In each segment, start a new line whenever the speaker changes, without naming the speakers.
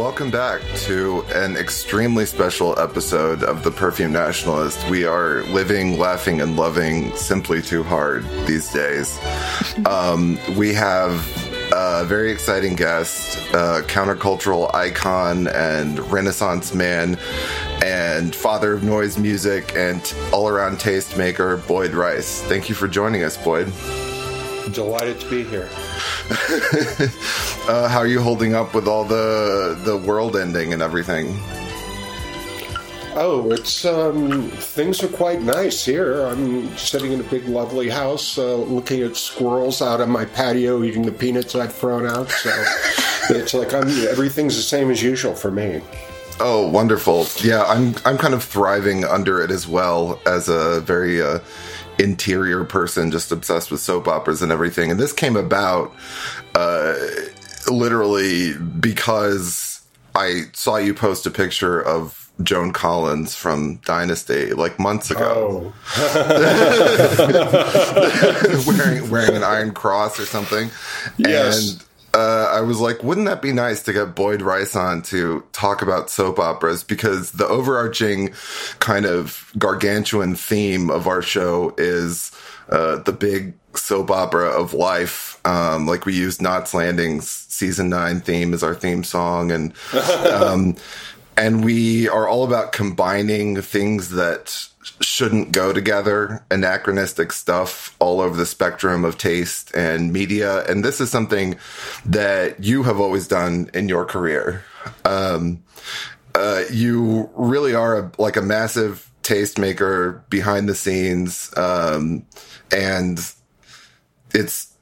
welcome back to an extremely special episode of The Perfume Nationalist. We are living, laughing, and loving simply too hard these days. We have a very exciting guest, countercultural icon and Renaissance man, and father of noise music and all-around tastemaker, Boyd Rice. Thank you for joining us, Boyd.
Delighted to be here.
How are you holding up with all the world ending and everything?
Oh, it's things are quite nice here. I'm sitting in a big, lovely house, looking at squirrels out on my patio, eating the peanuts I've thrown out. So it's like everything's the same as usual for me.
Oh, wonderful! Yeah, I'm kind of thriving under it as well as a very interior person, just obsessed with soap operas and everything. And this came about literally because I saw you post a picture of Joan Collins from Dynasty like months ago. Oh. wearing an Iron Cross or something.
Yes.
And I was like, wouldn't that be nice to get Boyd Rice on to talk about soap operas? Because the overarching kind of gargantuan theme of our show is the big soap opera of life. Like we used Knots Landing's season 9 theme as our theme song. And we are all about combining things that shouldn't go together, anachronistic stuff all over the spectrum of taste and media. And this is something that you have always done in your career. You really are like a massive tastemaker behind the scenes. And it's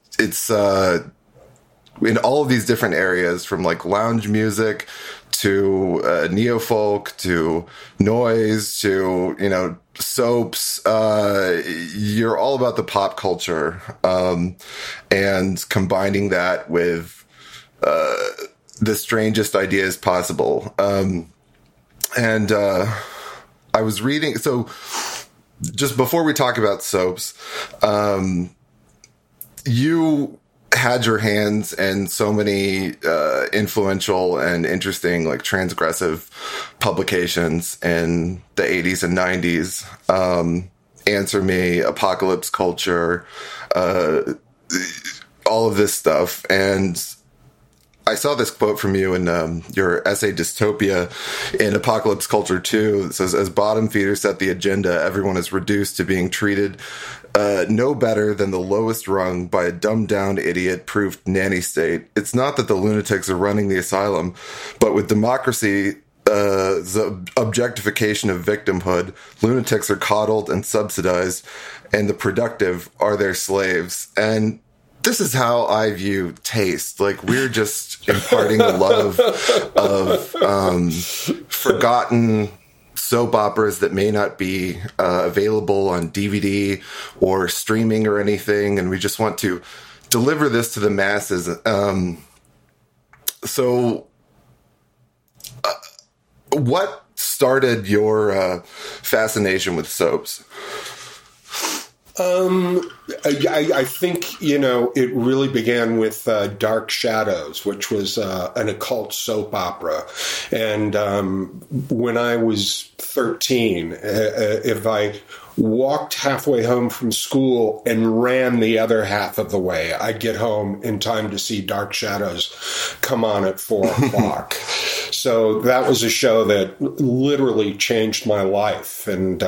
in all of these different areas, from like lounge music to neo-folk to noise to, soaps. You're all about the pop culture and combining that with the strangest ideas possible. And I was reading, so just before we talk about soaps, you had your hands in so many influential and interesting, like, transgressive publications in the 80s and 90s. Answer Me, Apocalypse Culture, all of this stuff. And I saw this quote from you in your essay Dystopia in Apocalypse Culture 2. It says, as bottom feeders set the agenda, everyone is reduced to being treated no better than the lowest rung by a dumbed-down idiot-proofed nanny state. It's not that the lunatics are running the asylum, but with democracy, the objectification of victimhood, lunatics are coddled and subsidized, and the productive are their slaves. And this is how I view taste. Like, we're just imparting the love of forgotten soap operas that may not be available on DVD or streaming or anything, and we just want to deliver this to the masses. So what started your fascination with soaps?
I think, it really began with Dark Shadows, which was an occult soap opera. And when I was 13, if I walked halfway home from school and ran the other half of the way, I'd get home in time to see Dark Shadows come on at 4 o'clock. So that was a show that literally changed my life. And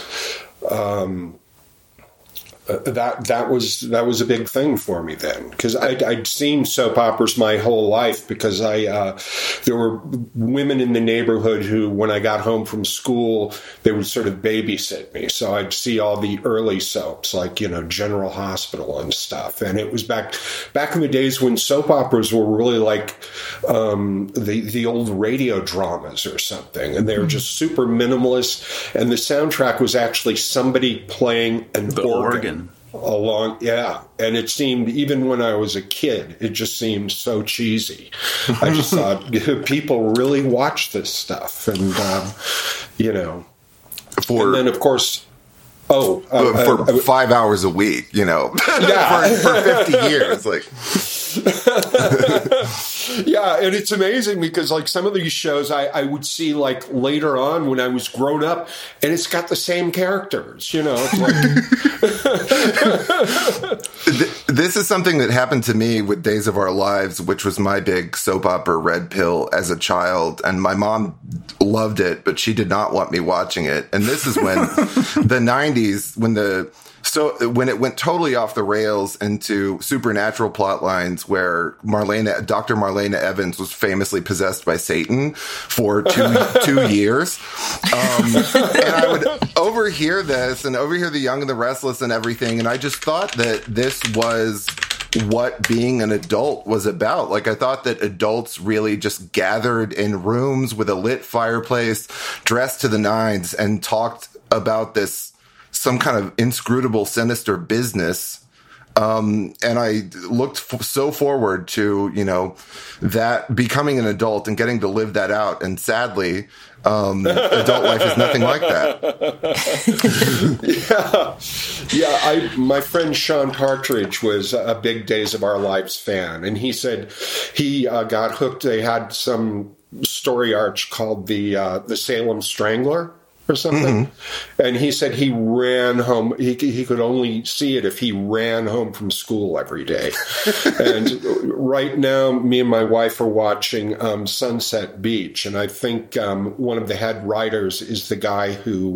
that was a big thing for me then, because I'd seen soap operas my whole life, because there were women in the neighborhood who, when I got home from school, they would sort of babysit me. So I'd see all the early soaps, like, General Hospital and stuff. And it was back in the days when soap operas were really like the old radio dramas or something, and they were just super minimalist. And the soundtrack was actually somebody playing an organ. And it seemed, even when I was a kid, it just seemed so cheesy. I just thought people really watch this stuff, and and then of course,
for 5 hours a week,
yeah.
for 50 years, like.
Yeah, and it's amazing because like some of these shows I would see like later on when I was grown up, and it's got the same characters, you know. It's
like... This is something that happened to me with Days of Our Lives, which was my big soap opera red pill as a child, and my mom loved it, but she did not want me watching it. And this is when the 90s, when it went totally off the rails into supernatural plot lines where Dr. Marlena Evans was famously possessed by Satan for two years. And I would overhear this and overhear The Young and the Restless and everything. And I just thought that this was what being an adult was about. Like, I thought that adults really just gathered in rooms with a lit fireplace, dressed to the nines, and talked about some kind of inscrutable, sinister business. And I looked so forward to, that becoming an adult and getting to live that out. And sadly, adult life is nothing like that.
My friend Sean Partridge was a big Days of Our Lives fan, and he said he got hooked. They had some story arch called the Salem Strangler or something. Mm-hmm. And he said he ran home. He could only see it if he ran home from school every day. And right now, me and my wife are watching Sunset Beach. And I think one of the head writers is the guy who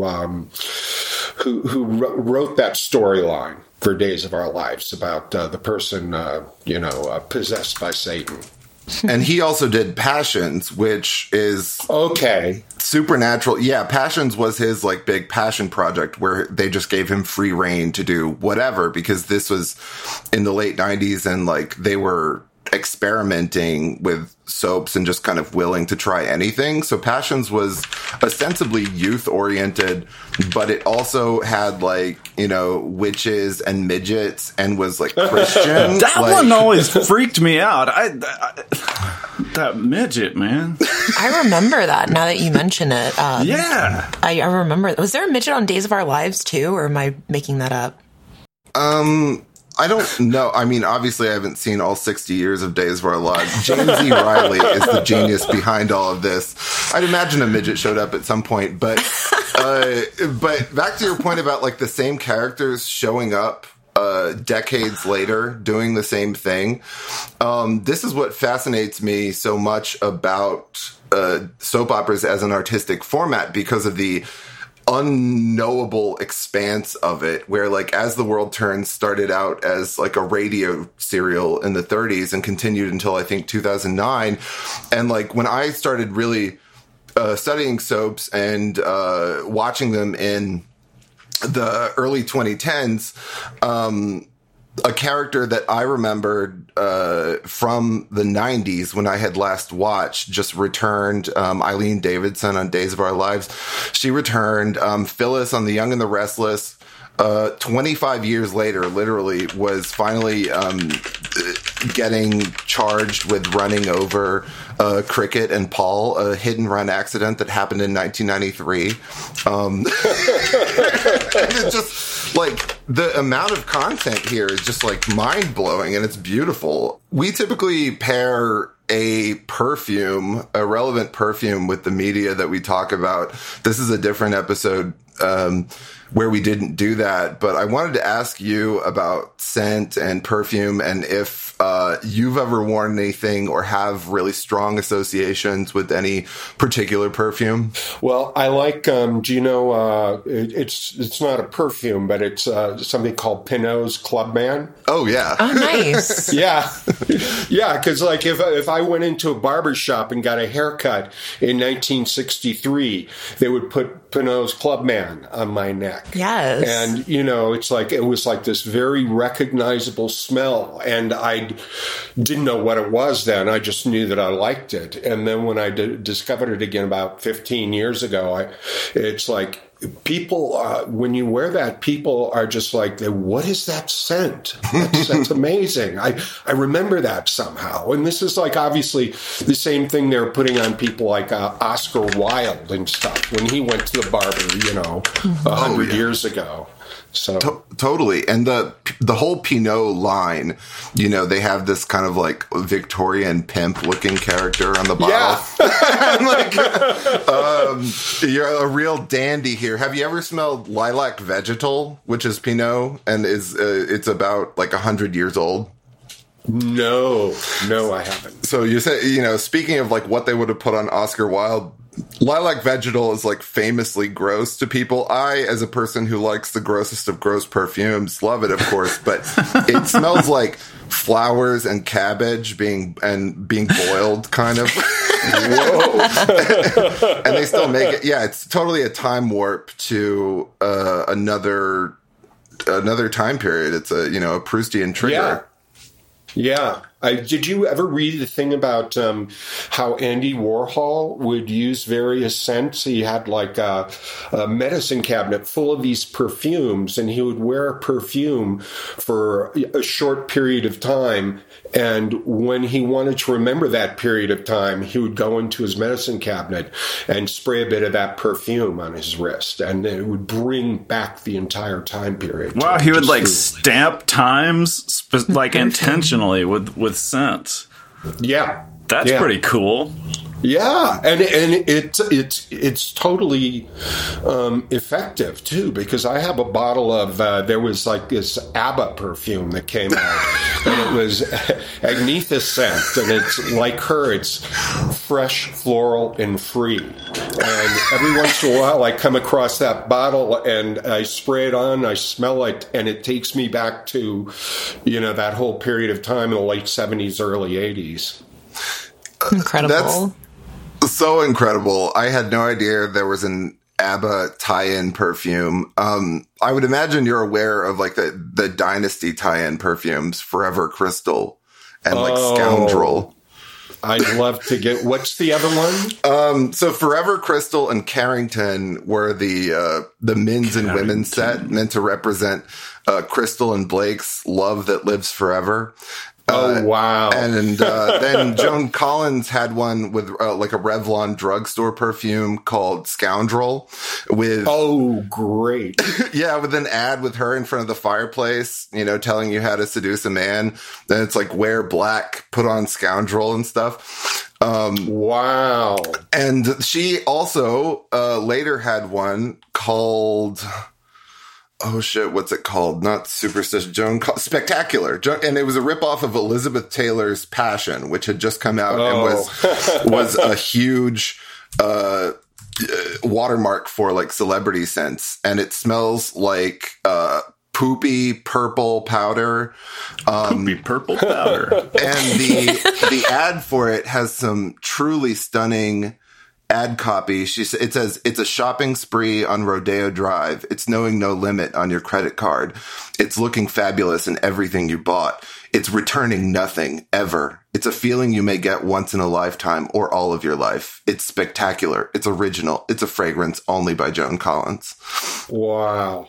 wrote that storyline for Days of Our Lives about the person, possessed by Satan.
And he also did Passions, which is
okay,
supernatural. Yeah, Passions was his like big passion project where they just gave him free reign to do whatever, because this was in the late 90s and like they were experimenting with soaps and just kind of willing to try anything. So Passions was ostensibly youth oriented, but it also had like, witches and midgets and was like Christian.
That one always freaked me out. That midget, man.
I remember that now that you mention it.
Yeah.
I remember. Was there a midget on Days of Our Lives too, or am I making that up?
I don't know. I mean, obviously, I haven't seen all 60 years of Days of Our Lives. James E. Riley is the genius behind all of this. I'd imagine a midget showed up at some point. But back to your point about like the same characters showing up decades later doing the same thing. This is what fascinates me so much about soap operas as an artistic format, because of the unknowable expanse of it, where like As the World Turns started out as like a radio serial in the 30s and continued until I think 2009. And like when I started really studying soaps and watching them in the early 2010s, a character that I remembered from the 90s when I had last watched just returned. Eileen Davidson on Days of Our Lives, she returned. Phyllis on The Young and the Restless, 25 years later, literally, was finally getting charged with running over Cricket and Paul, a hit-and-run accident that happened in 1993. It's just like the amount of content here is just like mind-blowing, and it's beautiful. We typically pair a relevant perfume with the media that we talk about. This is a different episode where we didn't do that, but I wanted to ask you about scent and perfume, and if you've ever worn anything or have really strong associations with any particular perfume.
Well, I like, it's not a perfume, but it's something called Pinault's Clubman.
Oh, yeah.
Oh, nice.
Yeah. Yeah, because like if I went into a barber shop and got a haircut in 1963, they would put Pinault's Clubman on my neck.
Yes.
And, it's like, it was like this very recognizable smell. And I didn't know what it was then. I just knew that I liked it. And then when I discovered it again about 15 years ago, it's like, people, when you wear that, people are just like, what is that scent? That's amazing. I remember that somehow. And this is like, obviously, the same thing they're putting on people like Oscar Wilde and stuff when he went to the barber, 100 years ago. So
totally. And the whole Pinot line, you know, they have this kind of like Victorian pimp looking character on the bottle.
Yeah.
You're a real dandy here. Have you ever smelled Lilac Vegetal, which is Pinot and it's about like 100 years old?
No, I haven't.
So you say, you know, speaking of like what they would have put on Oscar Wilde, Lilac Vegetal is like famously gross to people. I, as a person who likes the grossest of gross perfumes, love it, of course, but it smells like flowers and cabbage being boiled, kind of. Whoa! And they still make it. Yeah, it's totally a time warp to another time period. It's a Proustian trigger.
Yeah. Did you ever read the thing about how Andy Warhol would use various scents? He had like a medicine cabinet full of these perfumes, and he would wear a perfume for a short period of time. And when he wanted to remember that period of time, he would go into his medicine cabinet and spray a bit of that perfume on his wrist, and it would bring back the entire time period.
Wow, he would like stamp times like intentionally with scent.
Yeah.
That's pretty cool.
Yeah, and it's totally effective too, because I have a bottle of there was like this ABBA perfume that came out, and it was Agnetha scent, and it's like her, it's fresh, floral, and free. And every once in a while, I come across that bottle and I spray it on, I smell it, and it takes me back to that whole period of time in the late 70s, early 80s.
Incredible.
That's so incredible. I had no idea there was an ABBA tie-in perfume. I would imagine you're aware of like the Dynasty tie-in perfumes, Forever Crystal and like Scoundrel.
I'd love to get. What's the other one?
So Forever Crystal and Carrington were the men's and women's set meant to represent Crystal and Blake's love that lives forever.
Oh, wow.
And then Joan Collins had one with like a Revlon drugstore perfume called Scoundrel with...
Oh, great.
Yeah, with an ad with her in front of the fireplace, telling you how to seduce a man. Then it's like, wear black, put on Scoundrel and stuff.
Wow.
And she also later had one called... Oh shit, what's it called? Not Superstition, Spectacular. And it was a ripoff of Elizabeth Taylor's Passion, which had just come out and was a huge watermark for like celebrity scents. And it smells like poopy purple powder.
Poopy purple powder.
And the ad for it has some truly stunning ad copy. It says, it's a shopping spree on Rodeo Drive. It's knowing no limit on your credit card. It's looking fabulous in everything you bought. It's returning nothing, ever. It's a feeling you may get once in a lifetime or all of your life. It's spectacular. It's original. It's a fragrance only by Joan Collins.
Wow.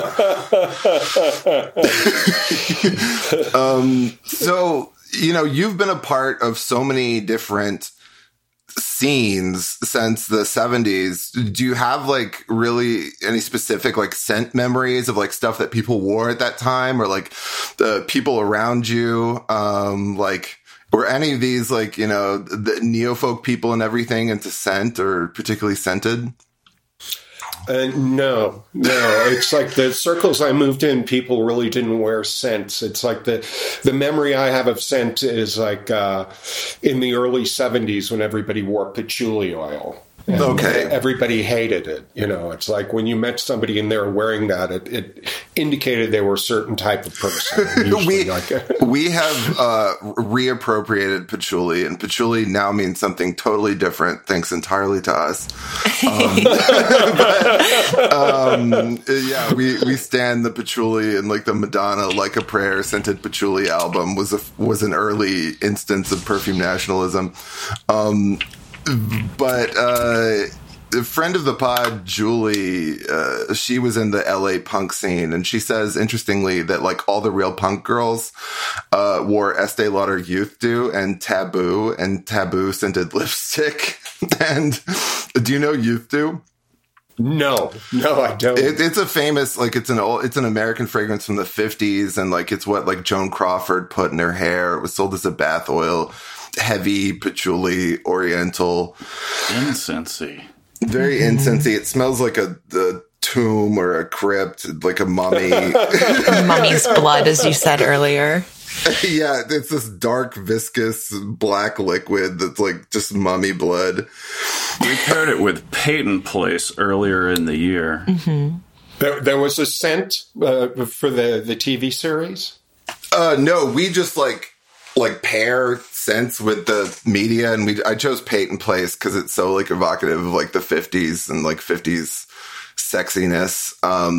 So, you've been a part of so many different scenes since the 70s. Do you have like really any specific like scent memories of like stuff that people wore at that time, or like the people around you? Like, were any of these like, the neofolk people and everything into scent or particularly scented?
No. It's like the circles I moved in, people really didn't wear scents. It's like the memory I have of scent is like in the early 70s when everybody wore patchouli oil. And everybody hated it. It's like when you met somebody and they were wearing that, it indicated they were a certain type of person.
We have reappropriated patchouli, and patchouli now means something totally different, thanks entirely to us. Yeah, we stand the patchouli, and like the Madonna Like a Prayer scented patchouli album was an early instance of perfume nationalism. But a friend of the pod, Julie, she was in the LA punk scene, and she says, interestingly, that like all the real punk girls wore Estee Lauder Youth Dew and Taboo scented lipstick. And do you know Youth Dew?
No, I don't.
It's a famous, like, it's an American fragrance from the 50s, and like it's what like Joan Crawford put in her hair. It was sold as a bath oil, heavy patchouli, oriental,
incensey,
very incensey. It smells like a tomb or a crypt, like a mummy,
mummy's blood, as you said earlier.
Yeah, it's this dark, viscous, black liquid that's like just mummy blood.
We paired it with Peyton Place earlier in the year.
Mm-hmm.
There was a scent for the TV series?
No, we just like pair scents with the media, and I chose Peyton Place because it's so like evocative of like the 50s and like 50s sexiness.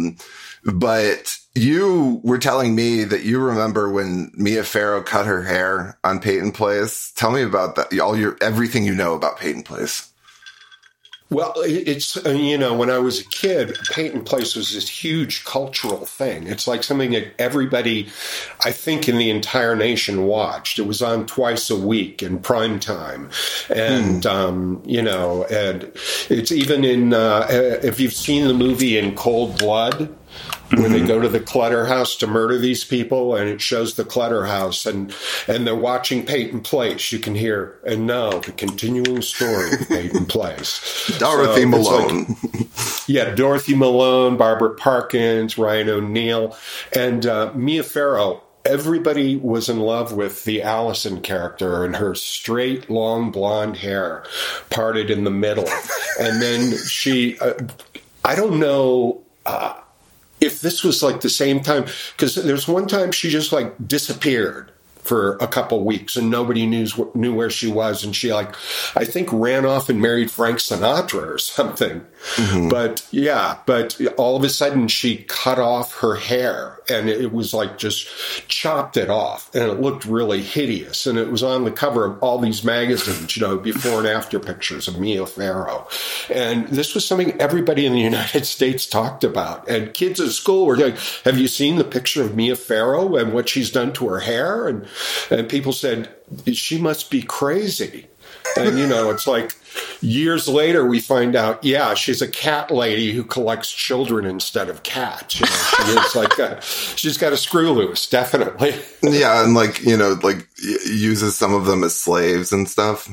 But you were telling me that you remember when Mia Farrow cut her hair on Peyton Place. Tell me about that. Everything you know about Peyton Place.
Well, it's, when I was a kid, Peyton Place was this huge cultural thing. It's like something that everybody, I think, in the entire nation watched. It was on twice a week in prime time. And, and it's even in, if you've seen the movie In Cold Blood, where they go to the Clutter House to murder these people, and it shows the Clutter House, and they're watching Peyton Place. You can hear, and now the continuing story of Peyton Place.
Dorothy Malone.
Dorothy Malone, Barbara Parkins, Ryan O'Neal, and Mia Farrow. Everybody was in love with the Allison character and her straight, long blonde hair parted in the middle. And then she, I don't know, if this was like the same time, because there's one time she just like disappeared for a couple weeks and nobody knew where she was, and she I think ran off and married Frank Sinatra or something. Mm-hmm. But all of a sudden she cut off her hair, and it was like just chopped it off, and it looked really hideous, and it was on the cover of all these magazines, before and after pictures of Mia Farrow. And this was something everybody in the United States talked about, and kids at school were like, have you seen the picture of Mia Farrow and what she's done to her hair? And people said, she must be crazy. And, it's like years later we find out, she's a cat lady who collects children instead of cats. She is she's got a screw loose, definitely.
Yeah, and uses some of them as slaves and stuff.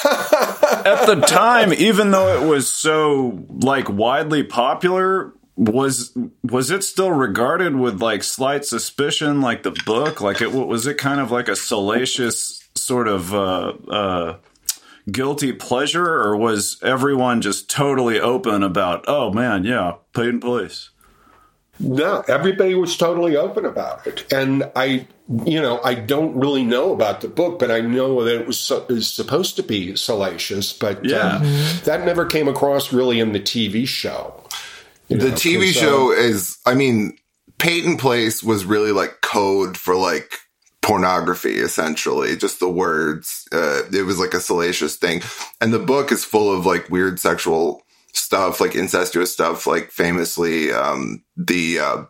At the time, even though it was so widely popular, was it still regarded with slight suspicion, like the book? Was it kind of like a salacious sort of guilty pleasure, or was everyone just totally open about, oh man, yeah, Peyton Place?
No, everybody was totally open about it. And I don't really know about the book, but I know that it was supposed to be salacious, but that never came across really in the TV show.
The TV show is, Peyton Place was really code for pornography, essentially, just the words. It was a salacious thing. And the book is full of weird sexual stuff, incestuous stuff, famously, the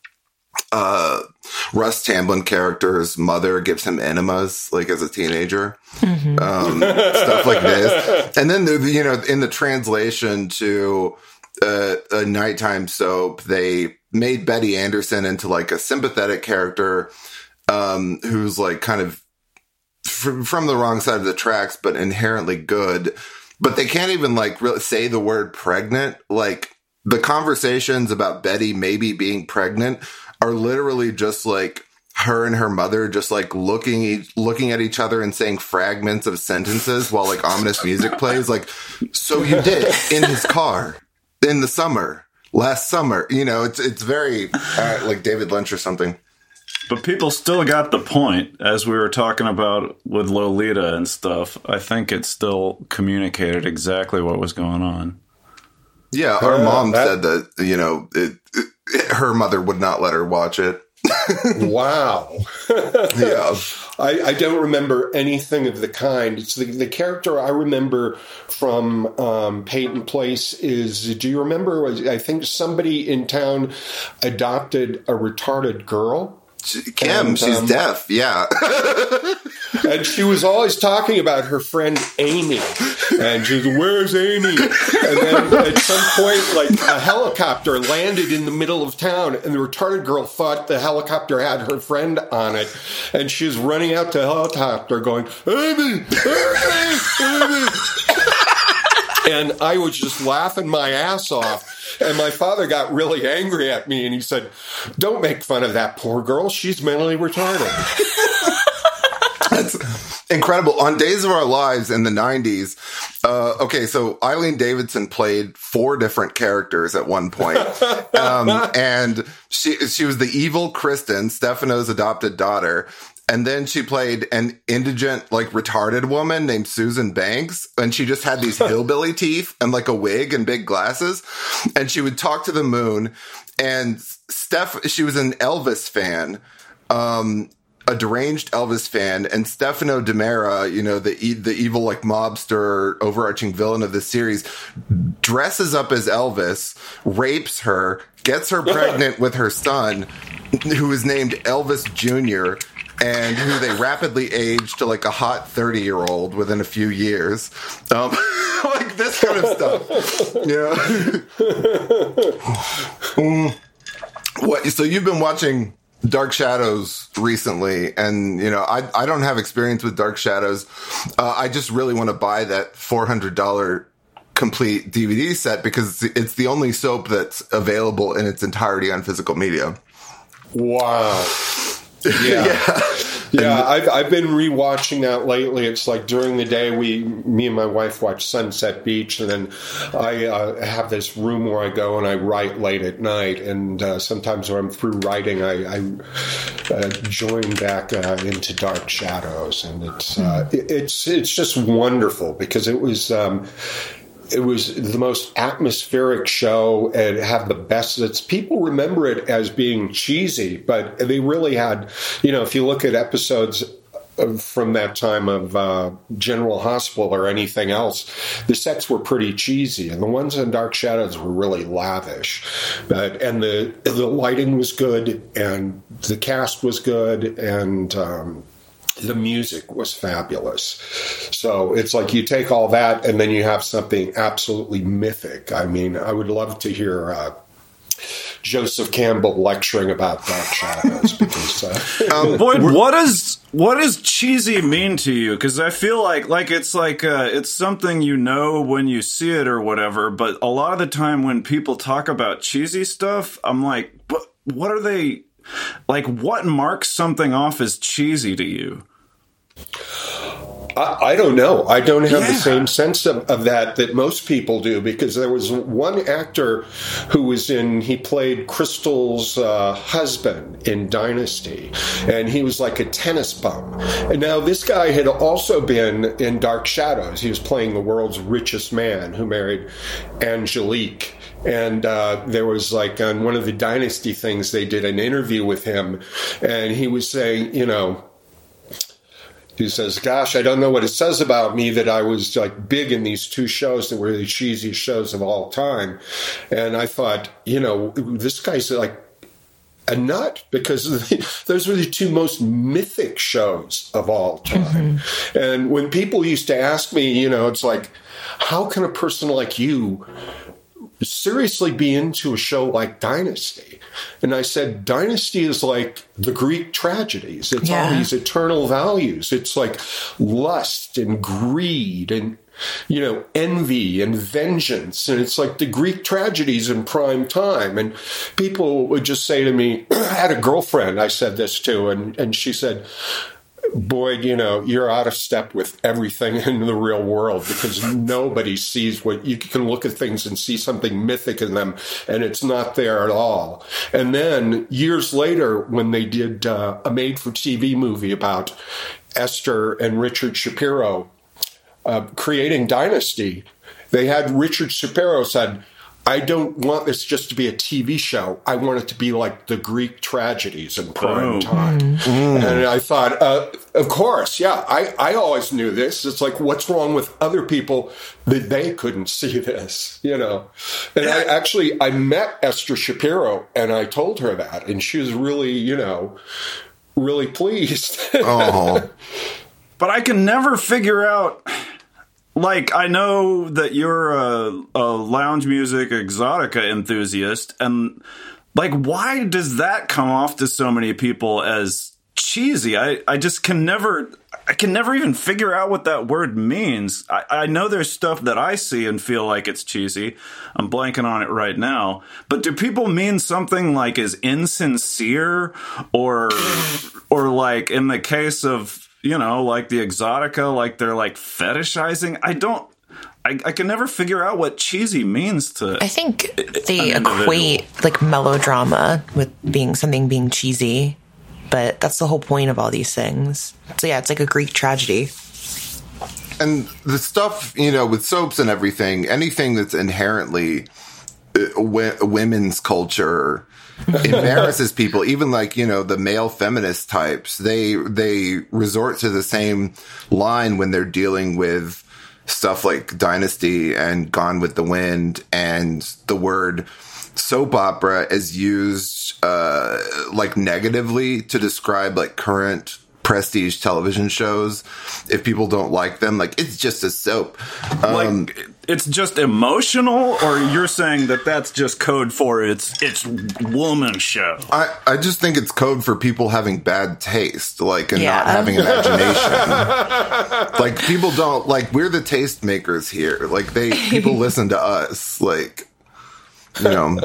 Russ Tamblyn character's mother gives him enemas, as a teenager. Mm-hmm. Stuff like this. And then, in the translation to a nighttime soap, they made Betty Anderson into a sympathetic character, who's kind of from the wrong side of the tracks, but inherently good. But they can't even really say the word pregnant. The conversations about Betty maybe being pregnant are literally just her and her mother just looking at each other and saying fragments of sentences while ominous music plays. So you did in his car in the summer, last summer. It's very like David Lynch or something.
But people still got the point, as we were talking about with Lolita and stuff. I think it still communicated exactly what was going on.
Yeah, our mom said that, her mother would not let her watch it.
Wow.
Yeah.
I don't remember anything of the kind. It's the character I remember from Peyton Place is, do you remember, I think somebody in town adopted a retarded girl?
Kim, she's deaf, yeah.
And she was always talking about her friend Amy. And she was, where's Amy? And then at some point, like, a helicopter landed in the middle of town, and the retarded girl thought the helicopter had her friend on it. And she was running out to the helicopter going, Amy, Amy, Amy. And I was just laughing my ass off. And my father got really angry at me, and he said, don't make fun of that poor girl. She's mentally retarded.
That's incredible. On Days of Our Lives in the 90s, okay, so Eileen Davidson played 4 different characters at one point. And she was the evil Kristen, Stefano's adopted daughter. And then she played an indigent, like, retarded woman named Susan Banks. And she just had these hillbilly teeth and, like, a wig and big glasses. And she would talk to the moon. And she was an Elvis fan, a deranged Elvis fan. And Stefano DiMera, you know, the evil, like, mobster, overarching villain of this series, dresses up as Elvis, rapes her, gets her pregnant with her son, who is named Elvis Jr., and who they rapidly age to like a hot 30-year-old within a few years. Like this kind of stuff. Yeah. So you've been watching Dark Shadows recently, and you know, I don't have experience with Dark Shadows. I just really want to buy that $400 complete DVD set because it's the only soap that's available in its entirety on physical media.
Wow. Yeah. I've been rewatching that lately. It's like during the day, me and my wife watch Sunset Beach, and then I have this room where I go and I write late at night. And sometimes when I'm through writing, I join back into Dark Shadows, and it's just wonderful because it was the most atmospheric show and had the best. People remember it as being cheesy, but they really had, you know, if you look at episodes from that time of General Hospital or anything else, the sets were pretty cheesy, and the ones in Dark Shadows were really lavish. And the lighting was good, and the cast was good, and the music was fabulous. So it's like you take all that and then you have something absolutely mythic. I mean, I would love to hear Joseph Campbell lecturing about Dark Shadows because
Boyd, what does cheesy mean to you? Because I feel like it's something you know when you see it or whatever, but a lot of the time when people talk about cheesy stuff, I'm like, what are they... Like, what marks something off as cheesy to you?
I don't know. I don't have the same sense of that most people do, because there was one actor who he played Crystal's husband in Dynasty, and he was like a tennis bum. And now this guy had also been in Dark Shadows. He was playing the world's richest man who married Angelique. And there was like on one of the Dynasty things, they did an interview with him, and he was saying, you know, he says, gosh, I don't know what it says about me that I was like big in these 2 shows that were the cheesiest shows of all time. And I thought, you know, this guy's like a nut, because those were the 2 most mythic shows of all time. Mm-hmm. And when people used to ask me, you know, it's like, how can a person like you seriously be into a show like Dynasty? And I said, Dynasty is like the Greek tragedies. It's all these eternal values. It's like lust and greed and, you know, envy and vengeance. And it's like the Greek tragedies in prime time. And people would just say to me, I had a girlfriend I said this to, and she said, Boyd, you know, you're out of step with everything in the real world, because nobody sees what you can look at things and see something mythic in them, and it's not there at all. And then years later, when they did a made-for-TV movie about Esther and Richard Shapiro creating Dynasty, they had Richard Shapiro said, I don't want this just to be a TV show. I want it to be like the Greek tragedies in prime time. Mm. And I thought, of course, I always knew this. It's like, what's wrong with other people that they couldn't see this, you know? And I met Esther Shapiro, and I told her that, and she was really, you know, really pleased.
Oh.
But I can never figure out. Like, I know that you're a lounge music exotica enthusiast, and like, why does that come off to so many people as cheesy? I just can never even figure out what that word means. I know there's stuff that I see and feel like it's cheesy. I'm blanking on it right now. But do people mean something like is insincere, or like in the case of, you know, like the exotica, like they're like fetishizing? I can never figure out what cheesy means to.
I think they equate like melodrama with something being cheesy, but that's the whole point of all these things. So yeah, it's like a Greek tragedy.
And the stuff, you know, with soaps and everything, anything that's inherently women's culture embarrasses people. Even like, you know, the male feminist types, they resort to the same line when they're dealing with stuff like Dynasty and Gone with the Wind, and the word soap opera is used like negatively to describe like current prestige television shows. If people don't like them, like, it's just a soap.
Like, it's just emotional, or you're saying that that's just code for it's woman show?
I just think it's code for people having bad taste, like, and not having imagination. Like, people don't, like, we're the taste makers here. Like, people listen to us, like, you know.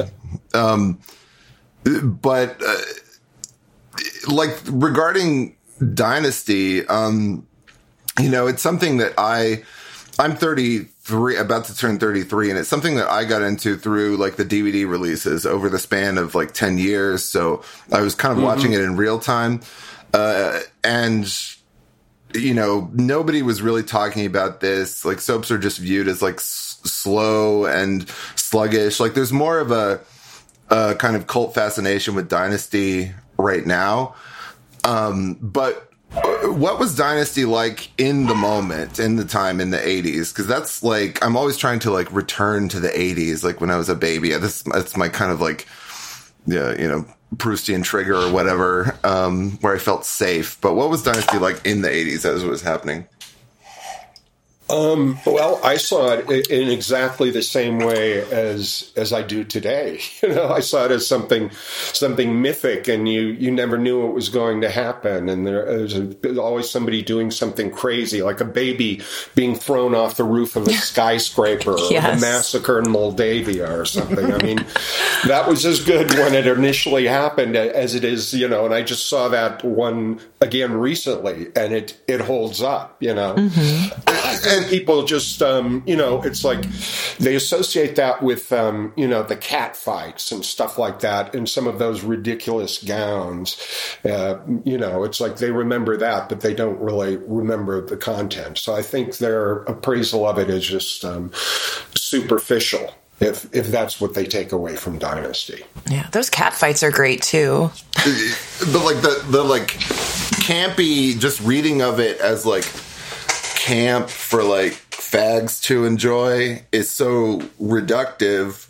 But like, regarding Dynasty, you know, it's something that I'm 33, about to turn 33, and it's something that I got into through like the DVD releases over the span of like 10 years. So I was kind of watching it in real time. And, you know, nobody was really talking about this. Like, soaps are just viewed as like slow and sluggish. Like, there's more of a kind of cult fascination with Dynasty right now. But what was Dynasty like in the moment, in the time, in the 80s? Because that's like, I'm always trying to like return to the 80s, like when I was a baby. That's my kind of like, yeah, you know, Proustian trigger or whatever, where I felt safe. But what was Dynasty like in the 80s as it was happening?
Well, I saw it in exactly the same way as I do today. You know, I saw it as something mythic, and you never knew what was going to happen. And there was always somebody doing something crazy, like a baby being thrown off the roof of a skyscraper,
yes,
or a massacre in Moldavia or something. I mean, that was as good when it initially happened as it is, you know, and I just saw that one again recently, and it holds up, you know. And people just, you know, it's like they associate that with, you know, the cat fights and stuff like that, and some of those ridiculous gowns. You know, it's like they remember that, but they don't really remember the content. So I think their appraisal of it is just superficial, if that's what they take away from Dynasty.
Yeah, those cat fights are great too.
But like the like campy, just reading of it as like camp for like fags to enjoy is so reductive,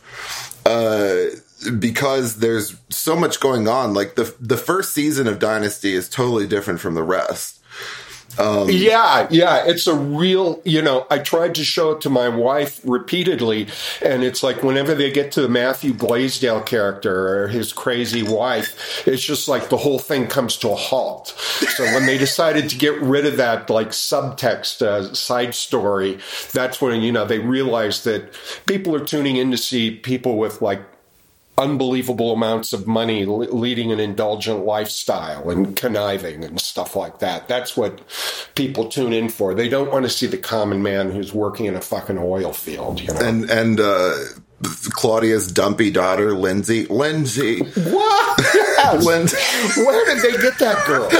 because there's so much going on. Like the first season of Dynasty is totally different from the rest.
Yeah, it's a real, you know, I tried to show it to my wife repeatedly, and it's like whenever they get to the Matthew Blaisdell character or his crazy wife, it's just like the whole thing comes to a halt. So when they decided to get rid of that like subtext side story, that's when, you know, they realized that people are tuning in to see people with like unbelievable amounts of money leading an indulgent lifestyle and conniving and stuff like that. That's what people tune in for. They don't want to see the common man who's working in a fucking oil field, you know. And
Claudia's dumpy daughter, Lindsay.
What? Yes.
Lindsay.
Where did they get that girl?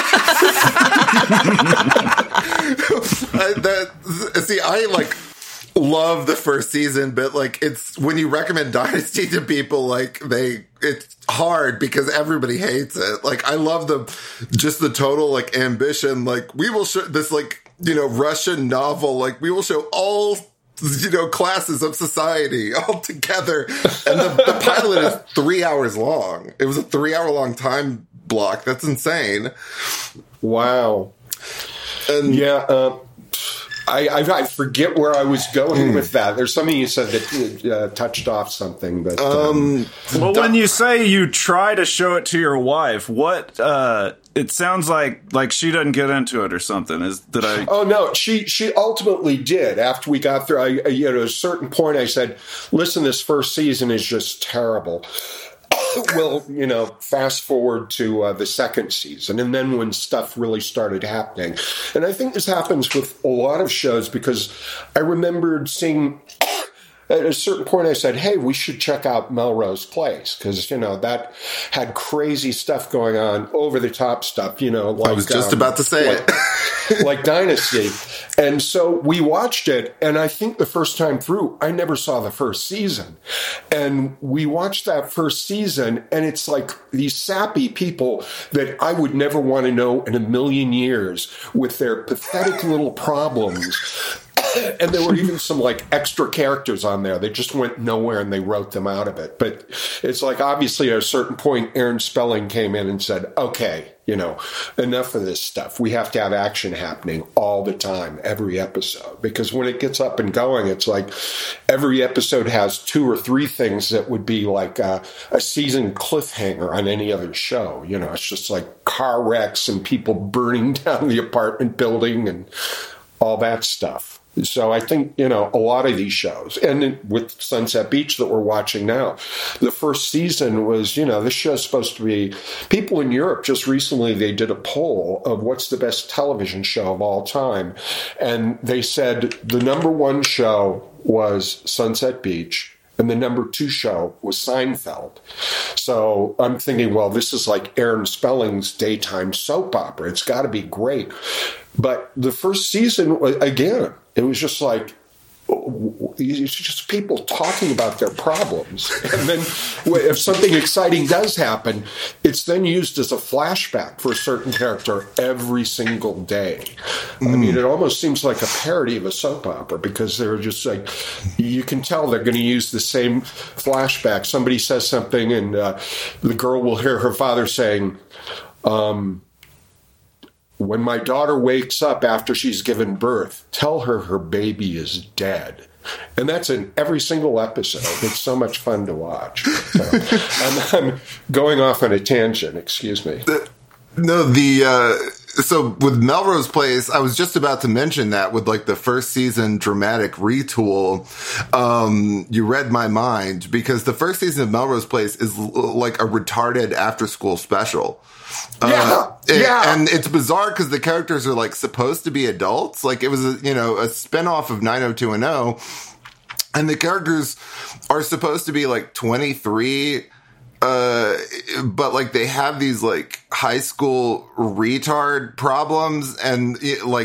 I like love the first season, but like, it's when you recommend Dynasty to people, like it's hard because everybody hates it. Like, I love the total like ambition. Like, we will show this, like, you know, Russian novel. Like, we will show all, you know, classes of society all together. And the pilot is 3 hours long. It was a 3 hour long time block. That's insane.
Wow. I forget where I was going with that. There's something you said that touched off something. But
well, when you say you try to show it to your wife, what? It sounds like she doesn't get into it or something.
Oh no, she ultimately did. After we got through, at a certain point, I said, "Listen, this first season is just terrible." Well, fast forward to the second season, and then when stuff really started happening. And I think this happens with a lot of shows, because I remembered seeing at a certain point I said, hey, we should check out Melrose Place, because, that had crazy stuff going on, over-the-top stuff, like...
I was just about to say it.
Like Dynasty. And so we watched it, and I think the first time through, I never saw the first season. And we watched that first season, and it's like these sappy people that I would never want to know in a million years, with their pathetic little problems. And there were even some extra characters on there. They just went nowhere, and they wrote them out of it. But it's obviously at a certain point, Aaron Spelling came in and said, okay, enough of this stuff. We have to have action happening all the time, every episode. Because when it gets up and going, it's like every episode has 2 or 3 things that would be like a season cliffhanger on any other show. It's just like car wrecks and people burning down the apartment building and all that stuff. So I think, a lot of these shows, and with Sunset Beach that we're watching now, the first season was, this show's supposed to be, people in Europe just recently, they did a poll of what's the best television show of all time. And they said the number 1 show was Sunset Beach, and the number 2 show was Seinfeld. So I'm thinking, well, this is like Aaron Spelling's daytime soap opera. It's got to be great. But the first season, again, it was just like, it's just people talking about their problems. And then if something exciting does happen, it's then used as a flashback for a certain character every single day. I mean, it almost seems like a parody of a soap opera, because they're just like, you can tell they're going to use the same flashback. Somebody says something, and the girl will hear her father saying, when my daughter wakes up after she's given birth, tell her her baby is dead. And that's in every single episode. It's so much fun to watch. So, I'm going off on a tangent. Excuse me.
So with Melrose Place, I was just about to mention that with the first season dramatic retool, you read my mind, because the first season of Melrose Place is like a retarded after school special. And it's bizarre because the characters are supposed to be adults. It was a spinoff of 90210, and the characters are supposed to be 23, but they have these high school retard problems, and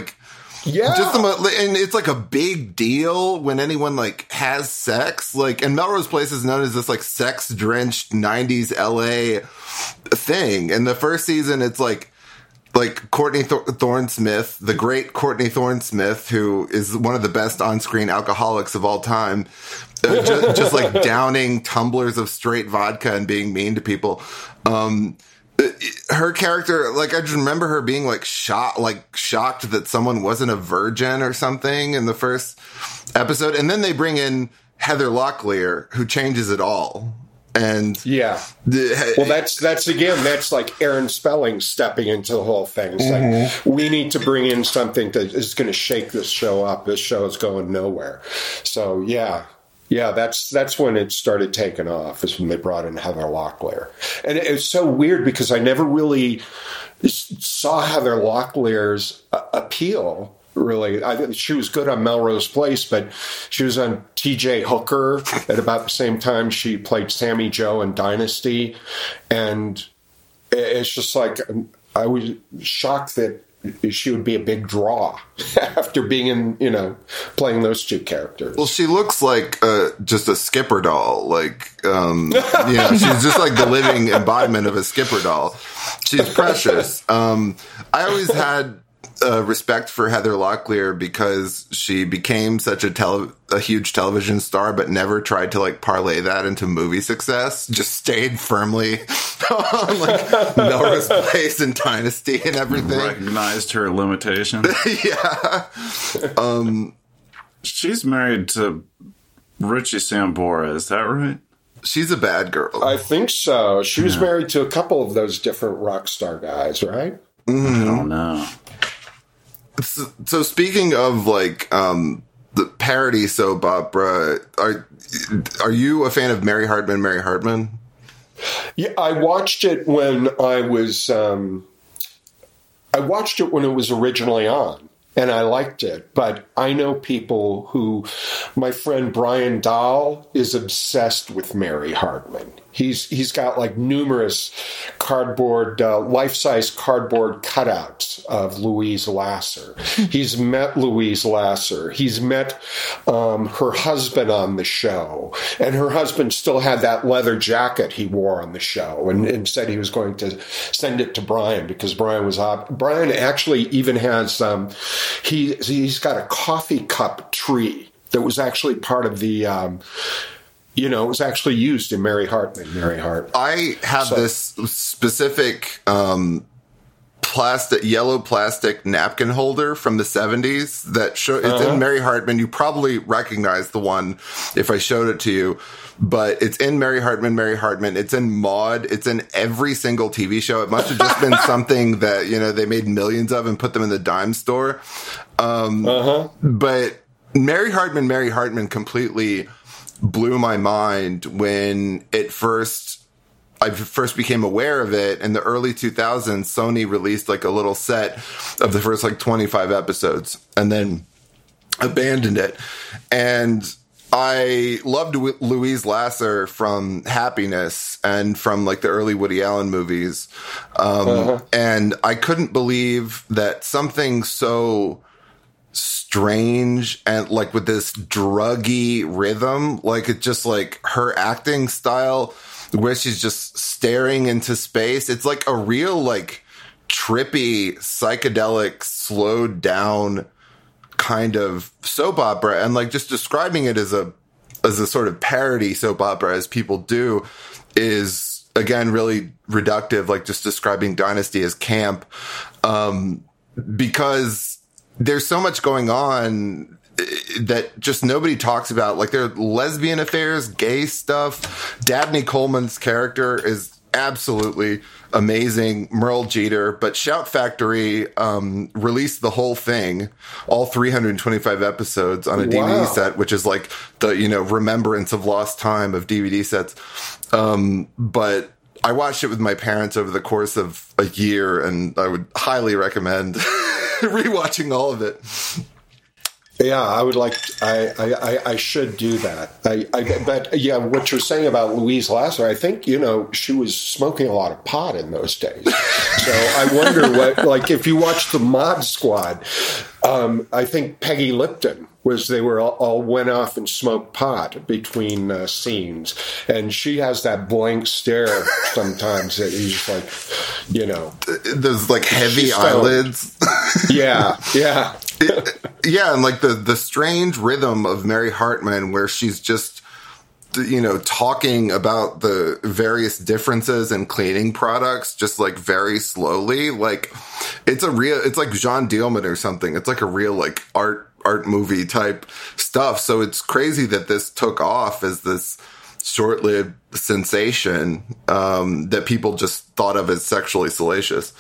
and it's a big deal when anyone has sex. And Melrose Place is known as this sex drenched 90s LA thing. And the first season, it's Courtney Thorne Smith, the great Courtney Thorne Smith, who is one of the best on-screen alcoholics of all time, just downing tumblers of straight vodka and being mean to people. Her character, I just remember her being shocked that someone wasn't a virgin or something in the first episode. And then they bring in Heather Locklear, who changes it all. And
well, that's Aaron Spelling stepping into the whole thing. It's we need to bring in something that is going to shake this show up. This show is going nowhere. So that's when it started taking off, is when they brought in Heather Locklear. And it's so weird because I never really saw Heather Locklear's appeal. Really, I think she was good on Melrose Place, but she was on T.J. Hooker at about the same time she played Sammy Jo in Dynasty, and it's just I was shocked that she would be a big draw after being in, playing those 2 characters.
Well, she looks like just a Skipper doll. She's just the living embodiment of a Skipper doll. She's precious. I always had respect for Heather Locklear because she became such a huge television star, but never tried to parlay that into movie success. Just stayed firmly like Melrose Place and Dynasty and everything.
Recognized her limitation.
Yeah.
She's married to Richie Sambora, is that right?
She's a bad girl.
I think so. She was married to a couple of those different rock star guys, right?
I don't know.
So speaking of like the parody soap opera, are you a fan of Mary Hartman? Mary Hartman?
Yeah, I watched it when I was. I watched it when it was originally on, and I liked it. But I know people who, my friend Brian Dahl is obsessed with Mary Hartman. He's got like numerous cardboard, life-size cardboard cutouts of Louise Lasser. He's met Louise Lasser. He's met her husband on the show. And her husband still had that leather jacket he wore on the show and said he was going to send it to Brian because Brian was Brian actually even has, he's got a coffee cup tree that was actually part of the, it was actually used in Mary Hartman.
I have this specific yellow plastic napkin holder from the 70s that it's in Mary Hartman. You probably recognize the one if I showed it to you, but it's in Mary Hartman. It's in Maude. It's in every single TV show. It must have just been something that, they made millions of and put them in the dime store. But Mary Hartman completely blew my mind when I first became aware of it. In the early 2000s, Sony released like a little set of the first like 25 episodes and then abandoned it. And I loved Louise Lasser from Happiness and from like the early Woody Allen movies. And I couldn't believe that something so strange and like with this druggy rhythm, like it's just like her acting style where she's just staring into space. It's like a real like trippy, psychedelic, slowed down kind of soap opera, and like just describing it as a sort of parody soap opera as people do is again really reductive, like just describing Dynasty as camp, because there's so much going on that just nobody talks about. Like there are lesbian affairs, gay stuff. Dabney Coleman's character is absolutely amazing. Merle Jeter, but Shout Factory released the whole thing, all 325 episodes on a DVD set, which is like the, remembrance of lost time of DVD sets. But I watched it with my parents over the course of a year, and I would highly recommend rewatching all of it.
Yeah, I would like. I should do that. But yeah, what you're saying about Louise Lasser, I think she was smoking a lot of pot in those days. So I wonder what, like, if you watch the Mod Squad, I think Peggy Lipton they were all went off and smoked pot between scenes, and she has that blank stare sometimes that you just like,
those like heavy eyelids.
Yeah.
Yeah, and like the strange rhythm of Mary Hartman where she's just, talking about the various differences in cleaning products just like very slowly. Like it's like Jean Dielman or something. It's like a real like art movie type stuff. So it's crazy that this took off as this short-lived sensation that people just thought of as sexually salacious.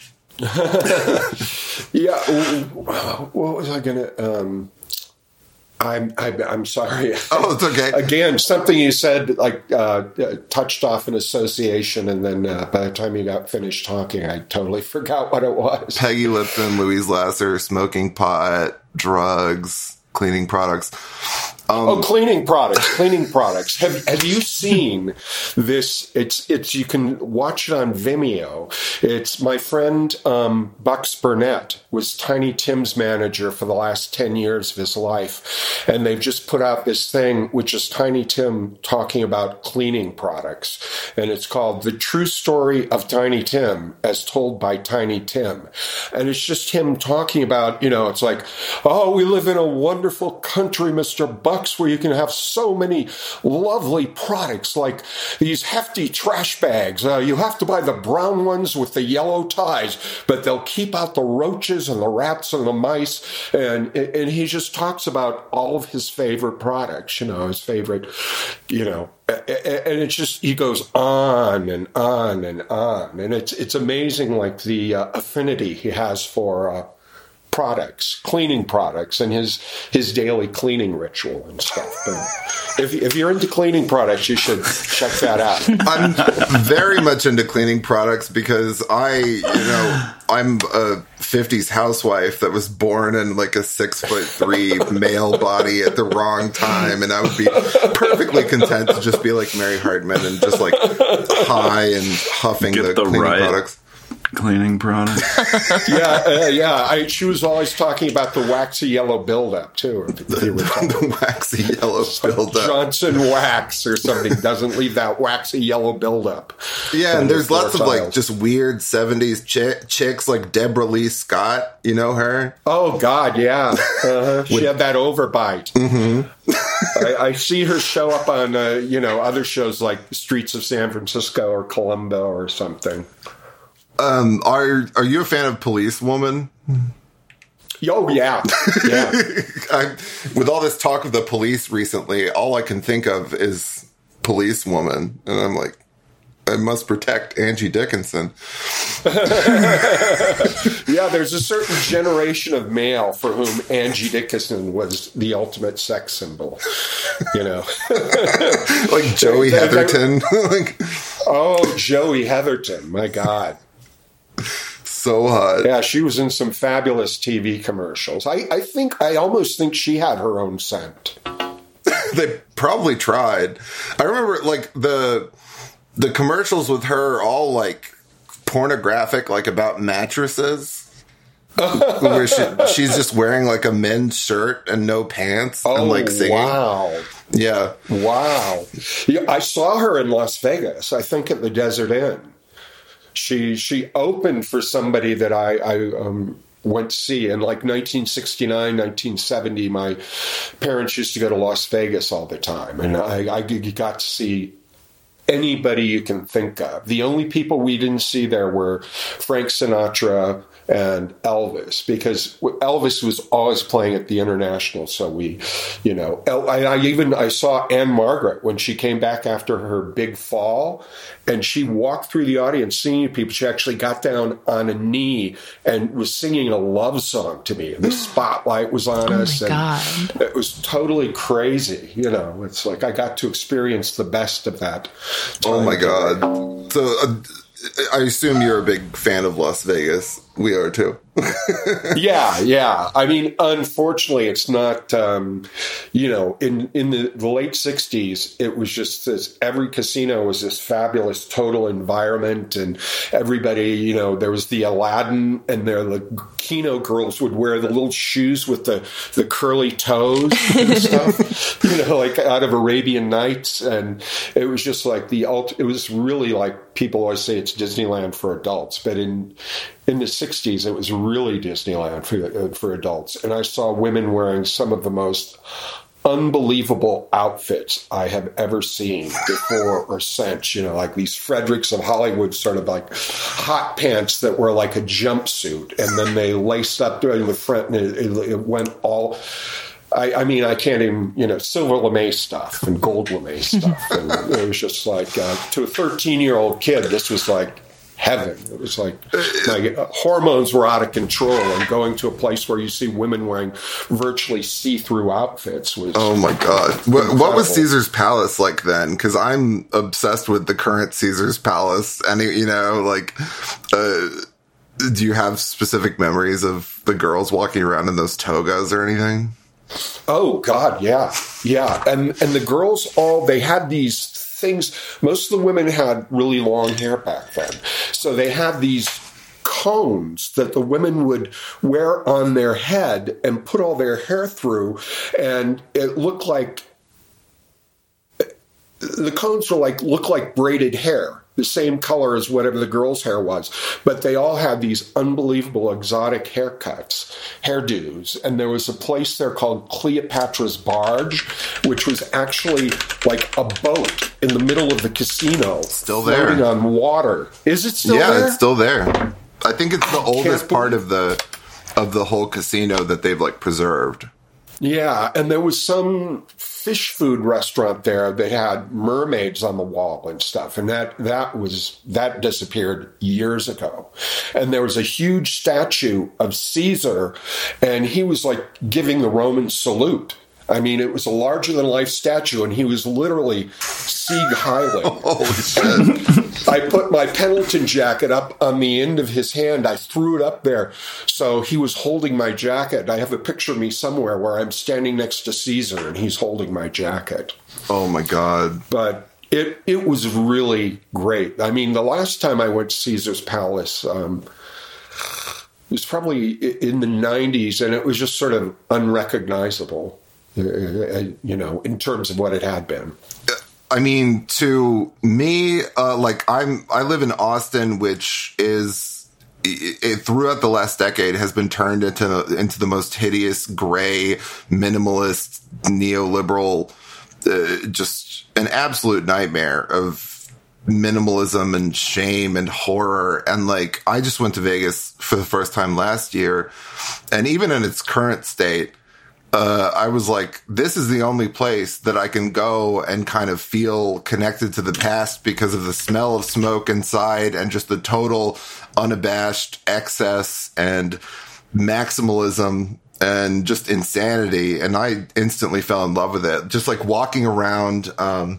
Yeah. What was I gonna? I'm sorry.
Oh, it's okay.
Again, something you said like touched off an association, and then by the time you got finished talking, I totally forgot what it was.
Peggy Lipton, Louise Lasser, smoking pot, drugs, cleaning products.
Cleaning products. Have you seen this? It's you can watch it on Vimeo. It's my friend Bucks Burnett was Tiny Tim's manager for the last 10 years of his life, and they've just put out this thing which is Tiny Tim talking about cleaning products, and it's called The True Story of Tiny Tim as Told by Tiny Tim, and it's just him talking about it's like, oh, we live in a wonderful country, Mr. Bucks. deluxe where you can have so many lovely products like these hefty trash bags. You have to buy the brown ones with the yellow ties, but they'll keep out the roaches and the rats and the mice. And he just talks about all of his favorite products, his favorite, and it's just, he goes on and on and on. And it's amazing, like the affinity he has for products, cleaning products, and his daily cleaning ritual and stuff. But if you're into cleaning products, you should check that out.
I'm very much into cleaning products because I'm a 50s housewife that was born in like a 6'3" male body at the wrong time, and I would be perfectly content to just be like Mary Hartman and just like high and huffing the cleaning products.
Cleaning product.
She was always talking about the waxy yellow buildup too.
The waxy yellow buildup.
Johnson Wax or something doesn't leave that waxy yellow buildup.
Yeah, and there's lots of like just weird 70s chicks like Deborah Lee Scott. You know her?
Oh God, yeah. She had that overbite. Mm-hmm. I see her show up on other shows like Streets of San Francisco or Columbo or something.
Are you a fan of Police Woman?
Oh, yeah.
With all this talk of the police recently, all I can think of is Police Woman. And I'm like, I must protect Angie Dickinson.
Yeah, there's a certain generation of male for whom Angie Dickinson was the ultimate sex symbol.
Like Joey Heatherton.
Joey Heatherton, my God.
So hot.
Yeah, she was in some fabulous TV commercials. I almost think she had her own scent.
They probably tried. I remember like the commercials with her all like pornographic, like about mattresses. Where she's just wearing like a men's shirt and no pants and like singing.
Wow.
Yeah.
Wow. Yeah, I saw her in Las Vegas, I think at the Desert Inn. She opened for somebody that I went to see in like 1969, 1970. My parents used to go to Las Vegas all the time, and I got to see anybody you can think of. The only people we didn't see there were Frank Sinatra and Elvis, because Elvis was always playing at the International. So I saw Anne Margaret when she came back after her big fall, and she walked through the audience singing to people. She actually got down on a knee and was singing a love song to me. And the spotlight was on us.
Oh, my
and
God.
It was totally crazy. It's like I got to experience the best of that.
Oh, my God. So I assume you're a big fan of Las Vegas. We are too.
Yeah. I mean, unfortunately, it's not, in the late 60s, it was just this, every casino was this fabulous total environment, and everybody, there was the Aladdin, and the Keno girls would wear the little shoes with the curly toes and stuff, like out of Arabian Nights. And it was just like it was really like, people always say it's Disneyland for adults, but in the 60s, it was really Disneyland for adults. And I saw women wearing some of the most unbelievable outfits I have ever seen before or since. Like these Fredericks of Hollywood sort of like hot pants that were like a jumpsuit, and then they laced up in the front, and it went all... I mean, I can't even, silver lame stuff and gold lame stuff. And it was just like, to a 13-year-old kid, this was like heaven. It was like my hormones were out of control, and going to a place where you see women wearing virtually see-through outfits was...
Oh, my God. What was Caesar's Palace like then? Because I'm obsessed with the current Caesar's Palace. And, do you have specific memories of the girls walking around in those togas or anything?
Oh, God, yeah. And the girls they had these things. Most of the women had really long hair back then. So they had these cones that the women would wear on their head and put all their hair through. And it looked like, the cones looked like braided hair. the same color as whatever the girl's hair was. But they all had these unbelievable exotic hairdos. And there was a place there called Cleopatra's Barge, which was actually like a boat in the middle of the casino.
Still there.
Floating on water. Is it still there?
Yeah, it's still there. I think it's the oldest part of the whole casino that they've like preserved.
Yeah, and there was some fish food restaurant there that had mermaids on the wall and stuff, and that disappeared years ago. And there was a huge statue of Caesar, and he was like giving the Roman salute. I mean, it was a larger-than-life statue, and he was literally Sieg Heiling.
Holy shit.
I put my Pendleton jacket up on the end of his hand. I threw it up there. So he was holding my jacket. I have a picture of me somewhere where I'm standing next to Caesar, and he's holding my jacket.
Oh, my God.
But it was really great. I mean, the last time I went to Caesar's Palace, it was probably in the 90s, and it was just sort of unrecognizable. In terms of what it had been.
I mean, to me, I live in Austin, which is throughout the last decade has been turned into the most hideous, gray, minimalist, neoliberal, just an absolute nightmare of minimalism and shame and horror. And like, I just went to Vegas for the first time last year, and even in its current state, I was like, this is the only place that I can go and kind of feel connected to the past because of the smell of smoke inside and just the total unabashed excess and maximalism and just insanity. And I instantly fell in love with it. Just like walking around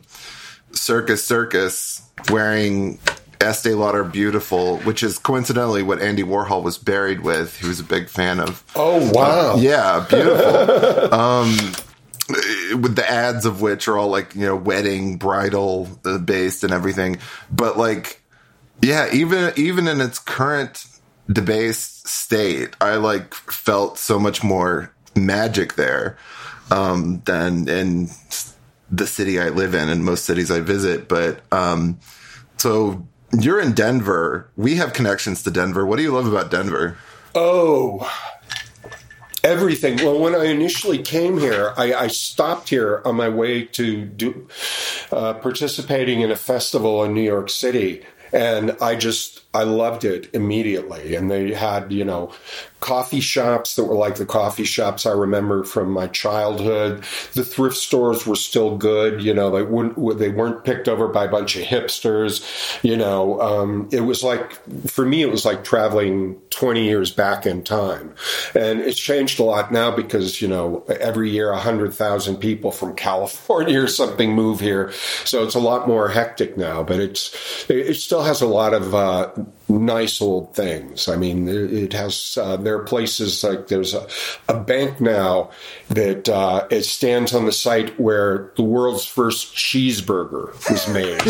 Circus wearing Estee Lauder Beautiful, which is coincidentally what Andy Warhol was buried with. He was a big fan of.
Oh, wow.
Yeah, beautiful. With the ads of which are all like, wedding, bridal based and everything. But like, yeah, even in its current debased state, I like felt so much more magic there than in the city I live in and most cities I visit. But so you're in Denver. We have connections to Denver. What do you love about Denver?
Oh, everything. Well, when I initially came here, I stopped here on my way to participating in a festival in New York City. And I loved it immediately. And they had, coffee shops that were like the coffee shops I remember from my childhood. The thrift stores were still good. They weren't picked over by a bunch of hipsters. It was like, for me, it was like traveling 20 years back in time. And it's changed a lot now because, every year 100,000 people from California or something move here. So it's a lot more hectic now, but it still has a lot of nice old things. I mean, it has, there are places like there's a bank now that it stands on the site where the world's first cheeseburger was made.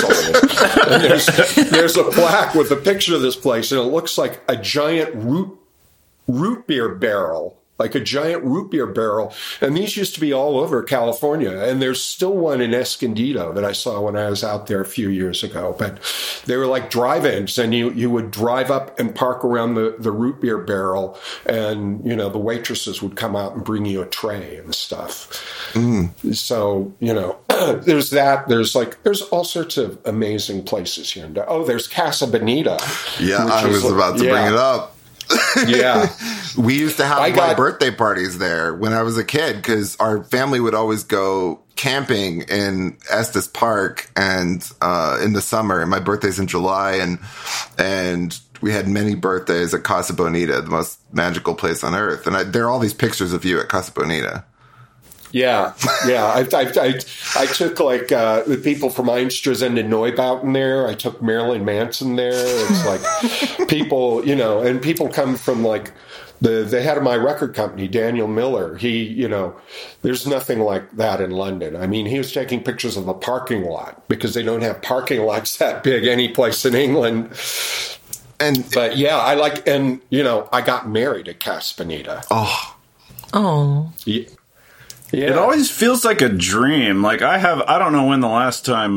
And there's a plaque with a picture of this place, and it looks like a giant root beer barrel. Like a giant root beer barrel. And these used to be all over California. And there's still one in Escondido that I saw when I was out there a few years ago. But they were like drive-ins, and you would drive up and park around the root beer barrel, and, the waitresses would come out and bring you a tray and stuff. Mm. So, there's that. There's all sorts of amazing places here. Oh, there's Casa Bonita.
Yeah, I was about to bring it up.
Yeah.
We used to have my birthday parties there when I was a kid because our family would always go camping in Estes Park and in the summer. And my birthday's in July, and we had many birthdays at Casa Bonita, the most magical place on earth. And there are all these pictures of you at Casa Bonita.
Yeah. I took the people from Einstürzende Neubauten there. I took Marilyn Manson there. It's like people, and people come from like the head of my record company, Daniel Miller. He, there's nothing like that in London. I mean, he was taking pictures of a parking lot because they don't have parking lots that big any place in England. But yeah, I got married at Casa Bonita.
Oh.
Yeah.
It always feels like a dream. Like I don't know when the last time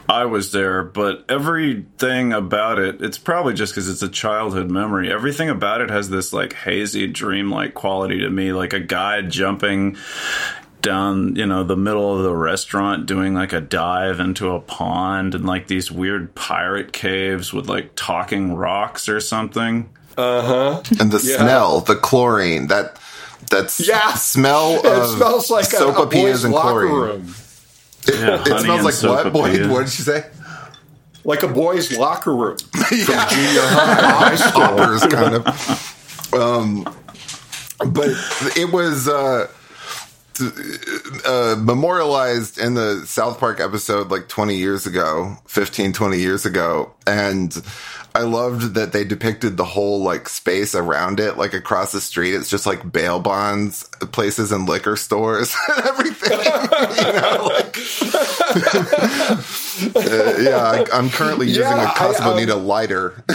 I was there, but everything about it, it's probably just because it's a childhood memory. Everything about it has this like hazy, dreamlike quality to me, like a guy jumping down, the middle of the restaurant doing like a dive into a pond, and like these weird pirate caves with like talking rocks or something.
And the smell, the chlorine, that smell of
it smells like
sopapillas and chlorine.
Room.
It smells like what? Boy, what did you say?
Like a boys' locker room.
Yeah.
Junior high school.
Hoppers, kind of. But it was memorialized in the South Park episode like 20 years ago, 20 years ago. And I loved that they depicted the whole like space around it, like across the street. It's just like bail bonds, places and liquor stores and everything. I'm currently using a Casa Bonita lighter.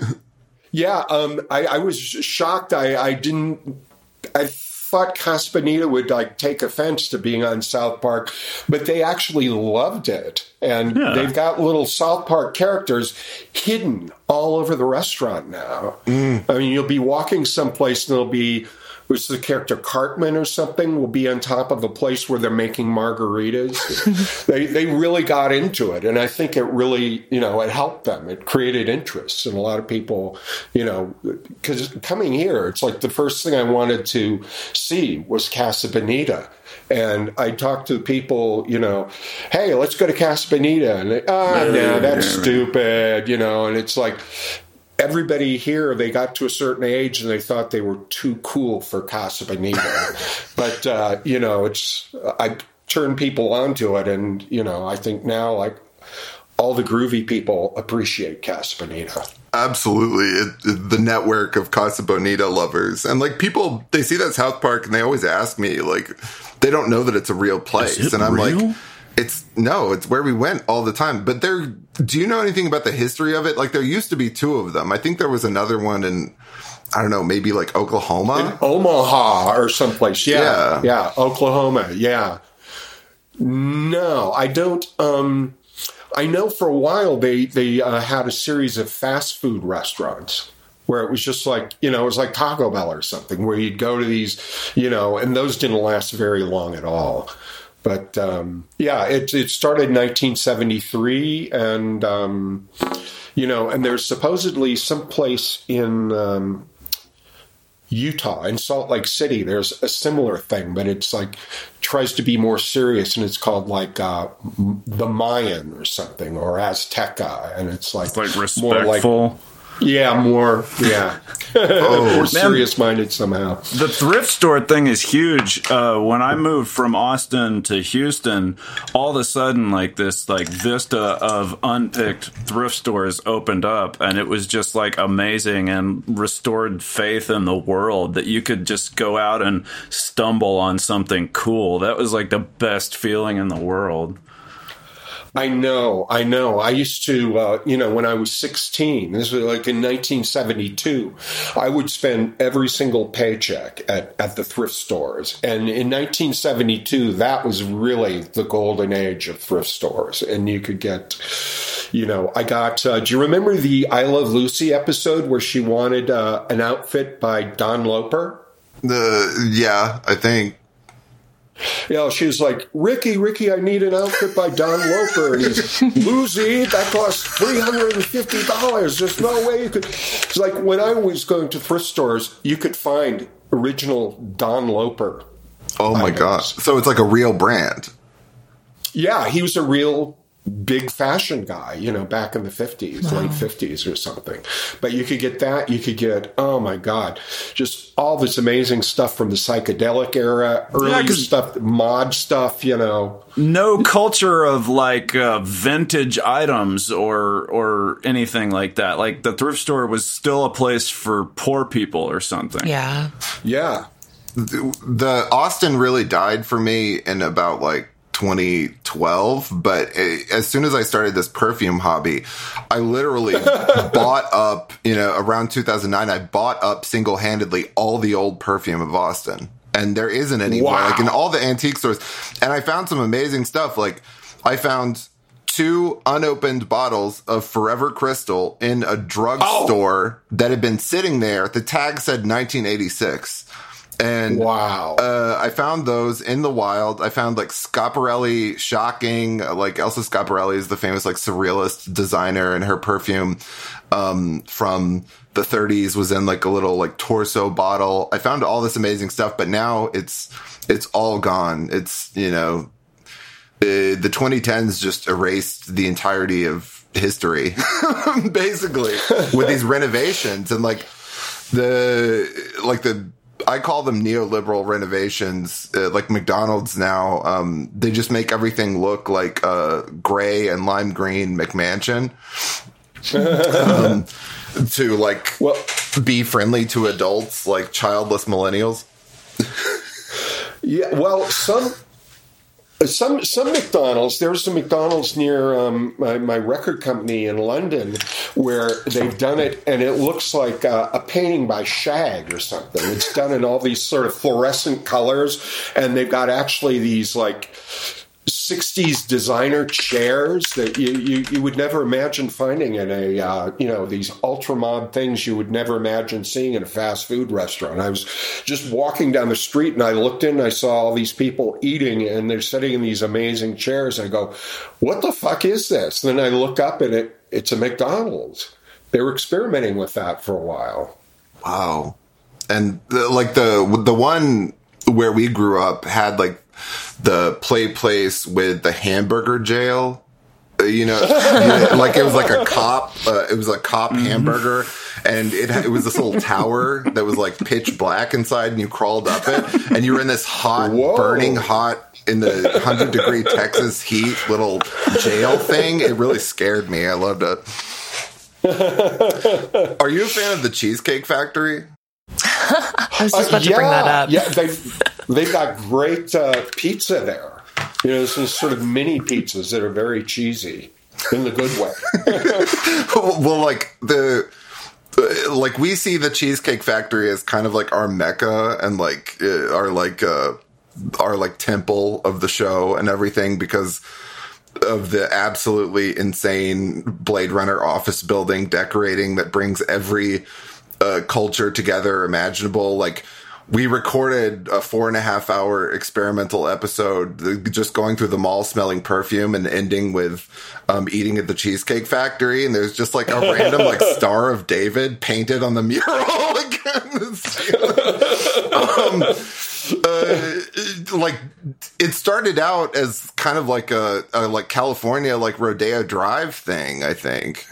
I was shocked. I thought Casa Bonita would like take offense to being on South Park, but they actually loved it. And they've got little South Park characters hidden all over the restaurant now. I mean, you'll be walking someplace and there'll be, what's the character, Cartman or something, will be on top of a place where they're making margaritas. They really got into it. And I think it really, it helped them. It created interest. And a lot of people, because coming here, it's like the first thing I wanted to see was Casa Bonita. And I talked to people, hey, let's go to Casa Bonita. And they, no, that's stupid, and it's like, everybody here, they got to a certain age and they thought they were too cool for Casa Bonita. But, I turned people onto it. And, I think now, like, all the groovy people appreciate Casa Bonita.
Absolutely. The network of Casa Bonita lovers. And, like, people, they see that South Park and they always ask me, like, they don't know that it's a real place. And I'm like, it's where we went all the time. But do you know anything about the history of it? Like, there used to be two of them. I think there was another one in, I don't know, maybe like Oklahoma?
In Omaha or someplace. Yeah. Oklahoma. Yeah. No, I don't. I know for a while they had a series of fast food restaurants where it was just like, it was like Taco Bell or something, where you'd go to these, and those didn't last very long at all. But, it started in 1973, and, and there's supposedly some place in Utah, in Salt Lake City, there's a similar thing, but it's like, tries to be more serious, and it's called like the Mayan or something, or Azteca, and it's like
respectful.
More serious-minded somehow.
The thrift store thing is huge. When I moved from Austin to Houston, all of a sudden, like this, like vista of unpicked thrift stores opened up, and it was just like amazing and restored faith in the world that you could just go out and stumble on something cool. That was like the best feeling in the world.
I know. I used to, when I was 16, this was like in 1972, I would spend every single paycheck at the thrift stores. And in 1972, that was really the golden age of thrift stores. And you could get, I got, do you remember the I Love Lucy episode where she wanted an outfit by Don Loper?
I think.
She was like, Ricky, I need an outfit by Don Loper. And he's, Lucy, that costs $350. There's no way you could. It's like when I was going to thrift stores, you could find original Don Loper.
Oh my gosh. So it's like a real brand.
Yeah, he was a real big fashion guy, back in the 50s, late 50s or something. But you could get that. You could get, oh my God, just all this amazing stuff from the psychedelic era, early stuff, mod stuff,
No culture of like vintage items or anything like that. Like the thrift store was still a place for poor people or something.
Yeah.
Yeah.
The Austin really died for me in about like 2012, but as soon as I started this perfume hobby, I literally bought up, around 2009, I bought up single-handedly all the old perfume of Austin. And there isn't anymore. Wow. Like in all the antique stores. And I found some amazing stuff. Like I found 2 unopened bottles of Forever Crystal in a drugstore that had been sitting there. The tag said 1986. And
wow.
I found those in the wild. I found like Schiaparelli shocking, like Elsa Schiaparelli is the famous like surrealist designer, and her perfume from the 30s was in like a little like torso bottle. I found all this amazing stuff, but now it's all gone. It's, you know, the 2010s just erased the entirety of history, basically, with these renovations and I call them neoliberal renovations, like McDonald's now. They just make everything look like a gray and lime green McMansion to be friendly to adults, like childless millennials.
Yeah, well, some McDonald's, there's a McDonald's near my record company in London where they've done it, and it looks like a painting by Shag or something. It's done in all these sort of fluorescent colors, and they've got actually these like 60s designer chairs that you would never imagine finding in a, these ultra mod things you would never imagine seeing in a fast food restaurant. I was just walking down the street and I looked in and I saw all these people eating and they're sitting in these amazing chairs. I go, what the fuck is this? And then I look up and it's a McDonald's. They were experimenting with that for a while.
Wow. And the one where we grew up had like the place with the hamburger jail, like it was like a cop. It was a cop hamburger, and it was this little tower that was like pitch black inside, and you crawled up it, and you were in this hot, burning hot in the 100-degree Texas heat little jail thing. It really scared me. I loved it. Are you a fan of the Cheesecake Factory?
I was just about to bring that up.
Yeah, they've got great pizza there. Some sort of mini pizzas that are very cheesy in the good way.
Well, we see the Cheesecake Factory as kind of like our mecca and our temple of the show and everything because of the absolutely insane Blade Runner office building decorating that brings every culture together imaginable. Like, we recorded a 4.5-hour experimental episode just going through the mall smelling perfume and ending with eating at the Cheesecake Factory, and there's just like a random like Star of David painted on the mural it started out as kind of like a like California like Rodeo Drive thing, I think.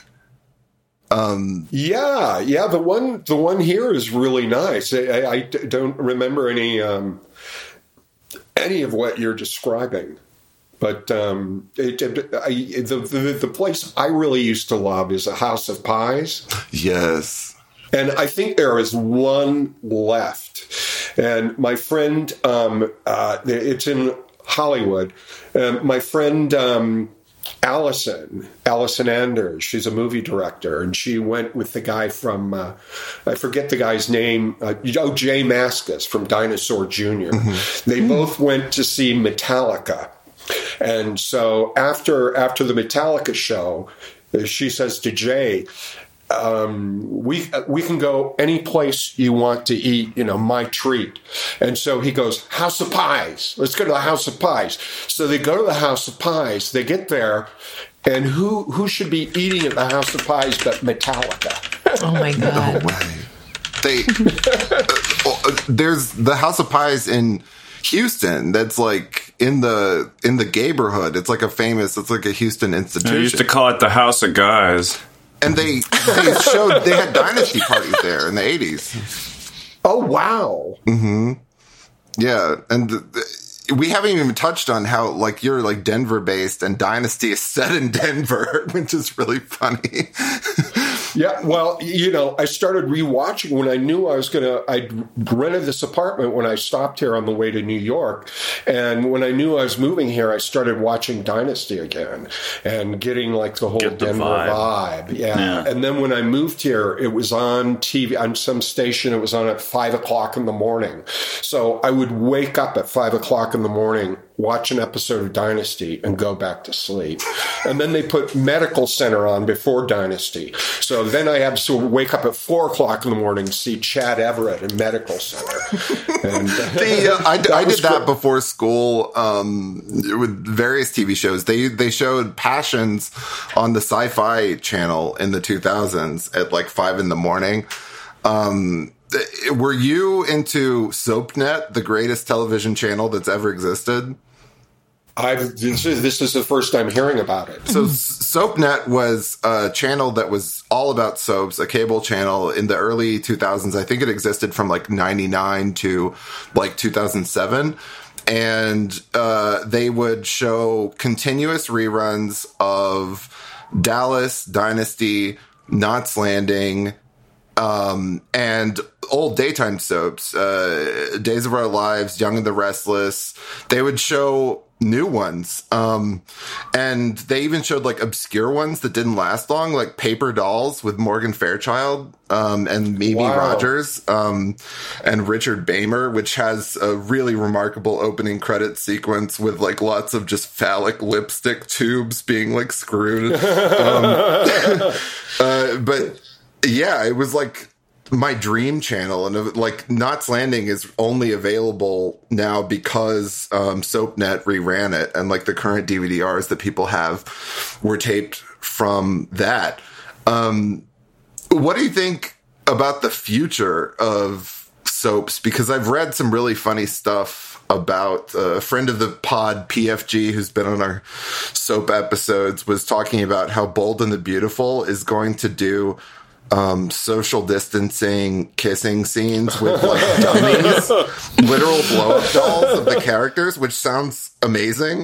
Yeah. The one here is really nice. I don't remember any of what you're describing, but the place I really used to love is a House of Pies.
Yes,
and I think there is one left. And my friend, it's in Hollywood. My friend. Allison Anders, she's a movie director, and she went with the guy from, I forget the guy's name, Jay Mascis from Dinosaur Jr. Mm-hmm. They both went to see Metallica. And so after the Metallica show, she says to Jay, we can go any place you want to eat, my treat. And so he goes, House of Pies. Let's go to the House of Pies. So they go to the House of Pies. They get there, and who should be eating at the House of Pies but Metallica?
Oh my God.
No way. There's the House of Pies in Houston that's like in the neighborhood. It's like a Houston institution.
I used to call it the House of Guys.
And they had dynasty parties there in the 80s.
Oh, wow.
Mm-hmm. Yeah. And we haven't even touched on how, like, you're, like, Denver-based and Dynasty is set in Denver, which is really funny.
Yeah, well, I started rewatching when I knew I'd rented this apartment when I stopped here on the way to New York. And when I knew I was moving here, I started watching Dynasty again and getting like the whole Denver vibe. Yeah. And then when I moved here, it was on TV, on some station, it was on at 5 o'clock in the morning. So I would wake up at 5 o'clock in the morning watch an episode of Dynasty, and go back to sleep. And then they put Medical Center on before Dynasty. So then I have to wake up at 4 o'clock in the morning to see Chad Everett in Medical Center. And
I did that before school with various TV shows. They showed Passions on the Sci-Fi Channel in the 2000s at like 5 in the morning. Were you into SoapNet, the greatest television channel that's ever existed?
This is the first time hearing about it.
So SoapNet was a channel that was all about soaps, a cable channel in the early 2000s. I think it existed from like 99 to like 2007. And they would show continuous reruns of Dallas, Dynasty, Knots Landing, and old daytime soaps, Days of Our Lives, Young and the Restless. They would show new ones. And they even showed like obscure ones that didn't last long, like Paper Dolls with Morgan Fairchild, and Mimi Rogers, and Richard Beymer, which has a really remarkable opening credit sequence with like lots of just phallic lipstick tubes being like screwed. But yeah, it was like my dream channel, and like Knots Landing is only available now because SoapNet reran it, and like the current DVDRs that people have were taped from that. What do you think about the future of soaps? Because I've read some really funny stuff about a friend of the pod, PFG, who's been on our soap episodes, was talking about how Bold and the Beautiful is going to do social distancing kissing scenes with like dummies, literal blow up dolls of the characters, which sounds amazing.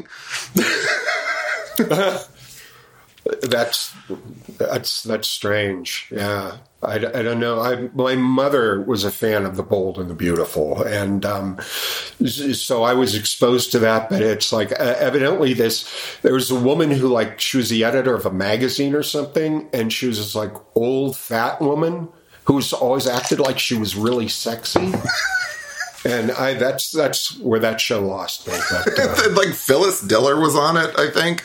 That's strange. Yeah. I don't know. My mother was a fan of The Bold and the Beautiful, and so I was exposed to that. But it's like evidently there was a woman who, like, she was the editor of a magazine or something, and she was this like old fat woman who was always acted like she was really sexy. And that's where that show lost me. But,
like Phyllis Diller was on it, I think.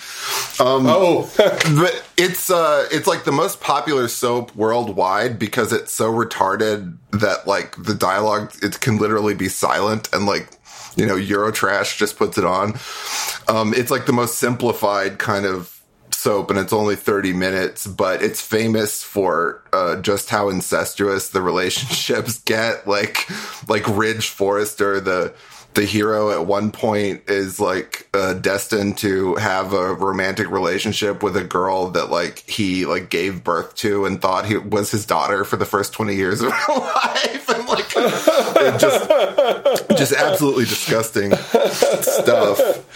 But it's like the most popular soap worldwide because it's so retarded that like the dialogue, it can literally be silent, and like, you know, Eurotrash just puts it on. It's like the most simplified kind of soap, and it's only 30 minutes, but it's famous for just how incestuous the relationships get. Like Ridge Forrester, the hero, at one point is like destined to have a romantic relationship with a girl that like he like gave birth to and thought he was his daughter for the first 20 years of her life, and like just absolutely disgusting stuff.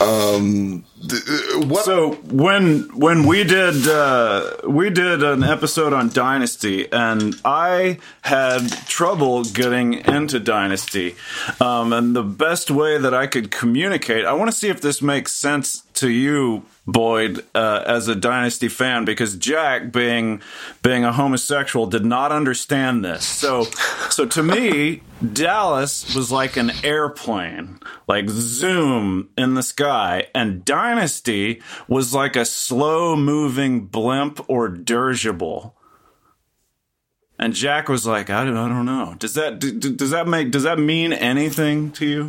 So when we did an episode on Dynasty, and I had trouble getting into Dynasty, and the best way that I could communicate, I want to see if this makes sense to you, Boyd, as a Dynasty fan, because Jack, being a homosexual, did not understand this. So to me, Dallas was like an airplane, like zoom in the sky, and Dynasty was like a slow-moving blimp or dirigible. And Jack was like, I don't know. Does that mean anything to you?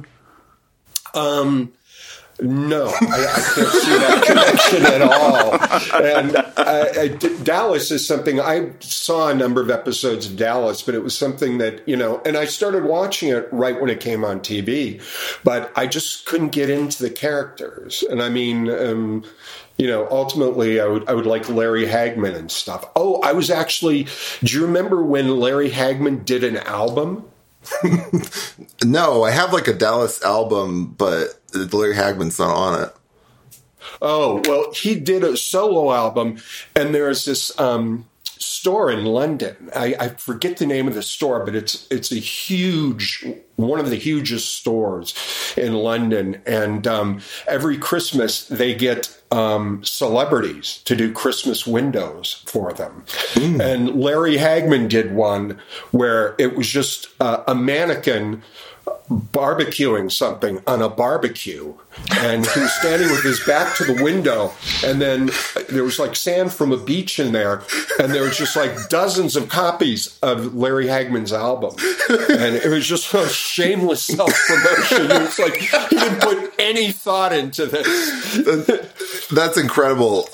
No, I can't see that connection at all. And Dallas is something, I saw a number of episodes of Dallas, but it was something that, you know, and I started watching it right when it came on TV, but I just couldn't get into the characters. And I mean, you know, ultimately I would like Larry Hagman and stuff. Oh, do you remember when Larry Hagman did an album?
No, I have like a Dallas album, but Larry Hagman's not on it.
Oh, well, he did a solo album, and there's this store in London. I forget the name of the store, but it's one of the hugest stores in London. And every Christmas they get celebrities to do Christmas windows for them. And Larry Hagman did one where it was just a mannequin barbecuing something on a barbecue, and he was standing with his back to the window, and then there was like sand from a beach in there, and there was just like dozens of copies of Larry Hagman's album, and it was just a shameless self-promotion. It was like he didn't put any thought into this.
That's incredible.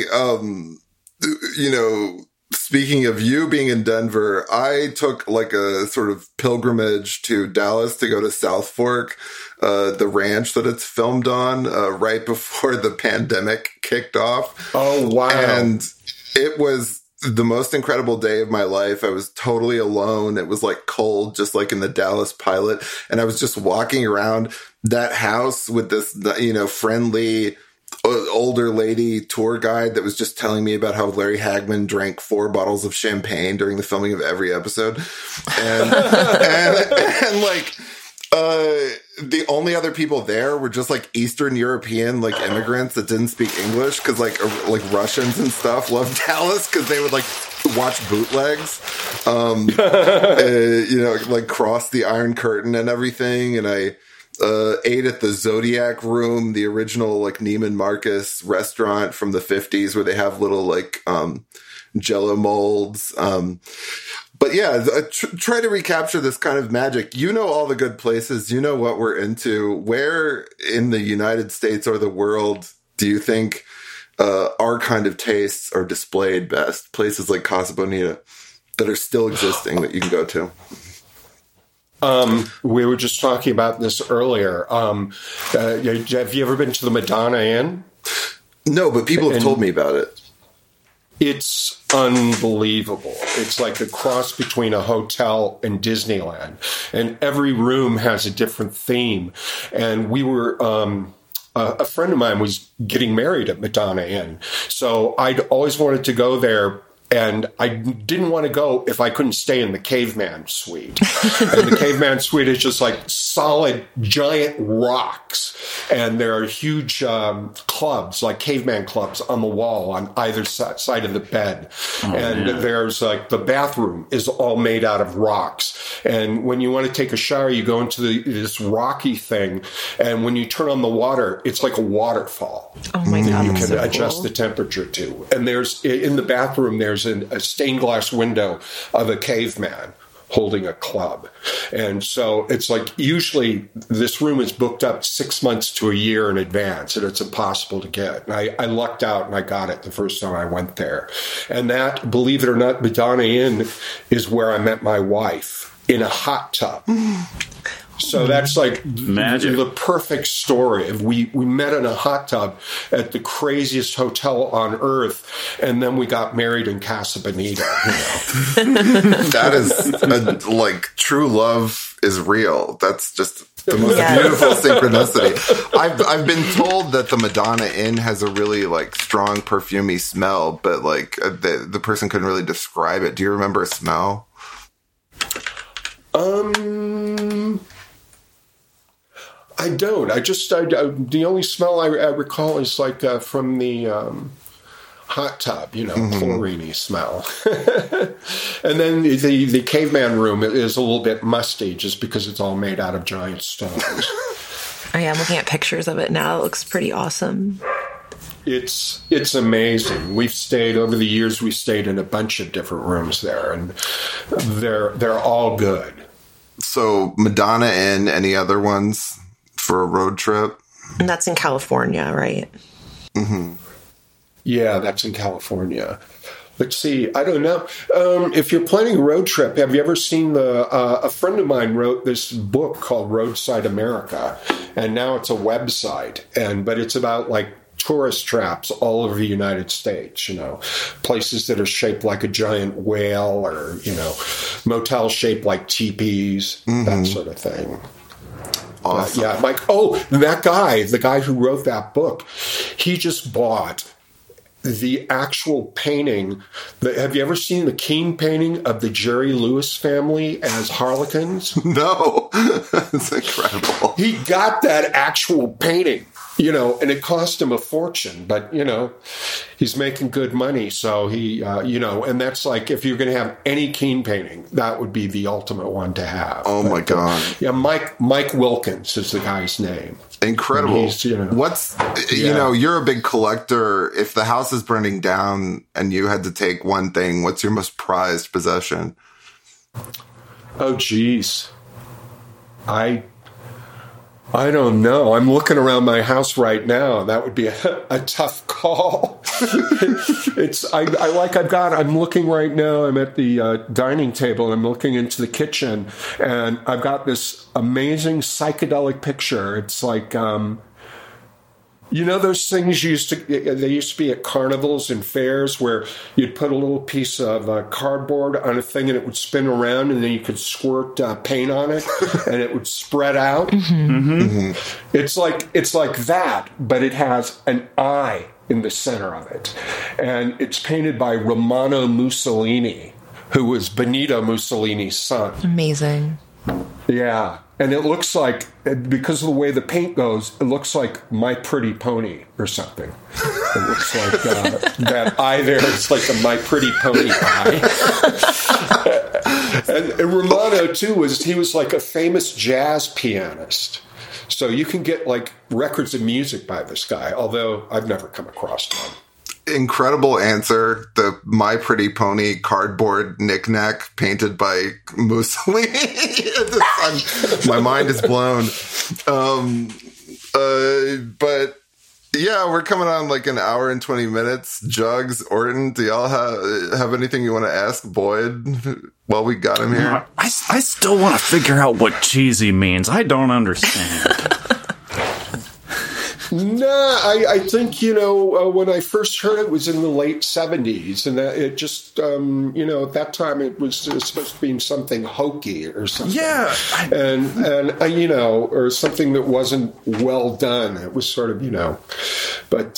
Speaking of you being in Denver, I took like a sort of pilgrimage to Dallas to go to South Fork, the ranch that it's filmed on, right before the pandemic kicked off.
Oh, wow.
And it was the most incredible day of my life. I was totally alone. It was like cold, just like in the Dallas pilot. And I was just walking around that house with this, friendly older lady tour guide that was just telling me about how Larry Hagman drank 4 bottles of champagne during the filming of every episode. And the only other people there were just like Eastern European, like immigrants that didn't speak English. Cause like Russians and stuff loved Dallas cause they would like watch bootlegs, like cross the Iron Curtain and everything. And I ate at the Zodiac Room, the original like Neiman Marcus restaurant from the 50s where they have little like Jell-O molds. But yeah, try to recapture this kind of magic. You know all the good places. You know what we're into. Where in the United States or the world do you think our kind of tastes are displayed best? Places like Casa Bonita that are still existing that you can go to.
We were just talking about this earlier. Have you ever been to the Madonna Inn?
No, but people have told me about it.
It's unbelievable. It's like a cross between a hotel and Disneyland. And every room has a different theme. And we were... a friend of mine was getting married at Madonna Inn. So I'd always wanted to go there. And I didn't want to go if I couldn't stay in the Caveman Suite. And the Caveman Suite is just like solid, giant rocks. And there are huge clubs, like caveman clubs, on the wall on either side of the bed. There's like the bathroom is all made out of rocks. And when you want to take a shower, you go into this rocky thing. And when you turn on the water, it's like a waterfall.
Oh my God.
You can
so
adjust
cool.
the temperature to. And there's in the bathroom, there's a stained glass window of a caveman holding a club. And so it's like usually this room is booked up 6 months to a year in advance, and it's impossible to get. And I lucked out and I got it the first time I went there. And that, believe it or not, Madonna Inn is where I met my wife in a hot tub. So that's like
magic.
The perfect story. We met in a hot tub at the craziest hotel on earth, and then we got married in Casa Bonita.
That is like true love is real. That's just the most beautiful synchronicity. I've been told that the Madonna Inn has a really like strong perfumey smell, but like the person couldn't really describe it. Do you remember a smell?
I don't. The only smell I recall is like from the hot tub, chlorine-y smell. And then the caveman room is a little bit musty just because it's all made out of giant stones.
I am looking at pictures of it now. It looks pretty awesome.
It's amazing. Over the years, we stayed in a bunch of different rooms there, and they're all good.
So Madonna Inn, any other ones for a road trip?
And that's in California, right?
Mm-hmm.
Yeah, that's in California. Let's see. I don't know. If you're planning a road trip, have you ever seen a friend of mine wrote this book called Roadside America, and now it's a website, but it's about like tourist traps all over the United States, places that are shaped like a giant whale or, motels shaped like teepees, that sort of thing.
Awesome.
Yeah, Mike. Oh, the guy who wrote that book, he just bought the actual painting Have you ever seen the Keane painting of the Jerry Lewis family as Harlequins?
No. It's incredible.
He got that actual painting, and it cost him a fortune, but, he's making good money. So he, and that's like, if you're going to have any Keane painting, that would be the ultimate one to have.
Oh, my God.
Yeah, Mike Wilkins is the guy's name.
Incredible. You're a big collector. If the house is burning down and you had to take one thing, what's your most prized possession?
Oh, geez. I don't know. I'm looking around my house right now. That would be a tough call. I'm looking right now. I'm at the dining table and I'm looking into the kitchen and I've got this amazing psychedelic picture. It's like, those things they used to be at carnivals and fairs where you'd put a little piece of cardboard on a thing and it would spin around and then you could squirt paint on it and it would spread out. Mm-hmm. Mm-hmm. It's like that, but it has an eye in the center of it. And it's painted by Romano Mussolini, who was Benito Mussolini's son.
Amazing.
Yeah. And it looks like, because of the way the paint goes, it looks like My Pretty Pony or something. It looks like that eye there. It's like a My Pretty Pony eye. and Romano, too, he was like a famous jazz pianist. So you can get like records of music by this guy, although I've never come across one.
Incredible answer. The My Pretty Pony cardboard knickknack painted by Mussolini. My mind is blown. But yeah, we're coming on like an hour and 20 minutes. Jugs, Orton, do y'all have anything you want to ask Boyd while we got him here?
I still want to figure out what cheesy means. I don't understand.
No, I think, when I first heard it was in the late 70s, and that it just, at that time it was supposed to be something hokey or something.
Yeah.
Or something that wasn't well done. It was sort of, but,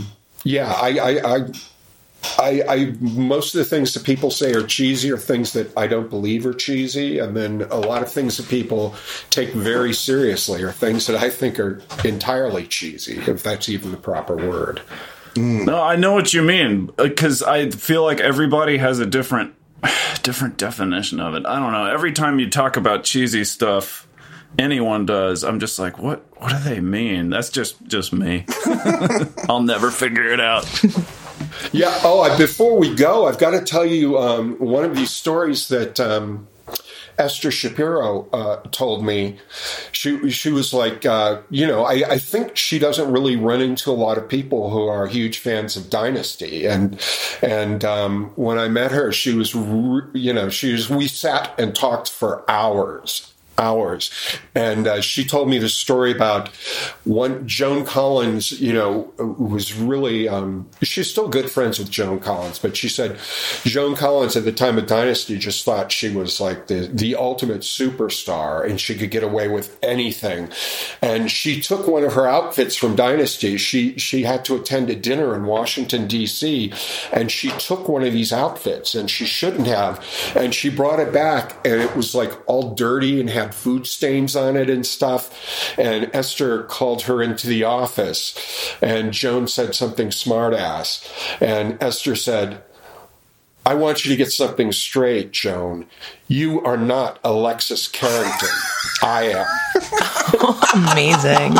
I most of the things that people say are cheesy are things that I don't believe are cheesy, and then a lot of things that people take very seriously are things that I think are entirely cheesy, if that's even the proper word.
No, I know what you mean, because I feel like everybody has a different definition of it. I don't know. Every time you talk about cheesy stuff, anyone does, I'm just like, what do they mean? That's just me. I'll never figure it out.
Yeah. Oh, before we go, I've got to tell you one of these stories that Esther Shapiro told me. She was like, I think she doesn't really run into a lot of people who are huge fans of Dynasty. And when I met her, we sat and talked for hours. And she told me the story about Joan Collins, who was really, she's still good friends with Joan Collins, but she said Joan Collins at the time of Dynasty just thought she was like the ultimate superstar and she could get away with anything. And she took one of her outfits from Dynasty. She had to attend a dinner in Washington, D.C., and she took one of these outfits, and she shouldn't have. And she brought it back, and it was like all dirty and had food stains on it and stuff. And Esther called her into the office, and Joan said something smart-ass. And Esther said, "I want you to get something straight, Joan. You are not Alexis Carrington. I am."
Amazing.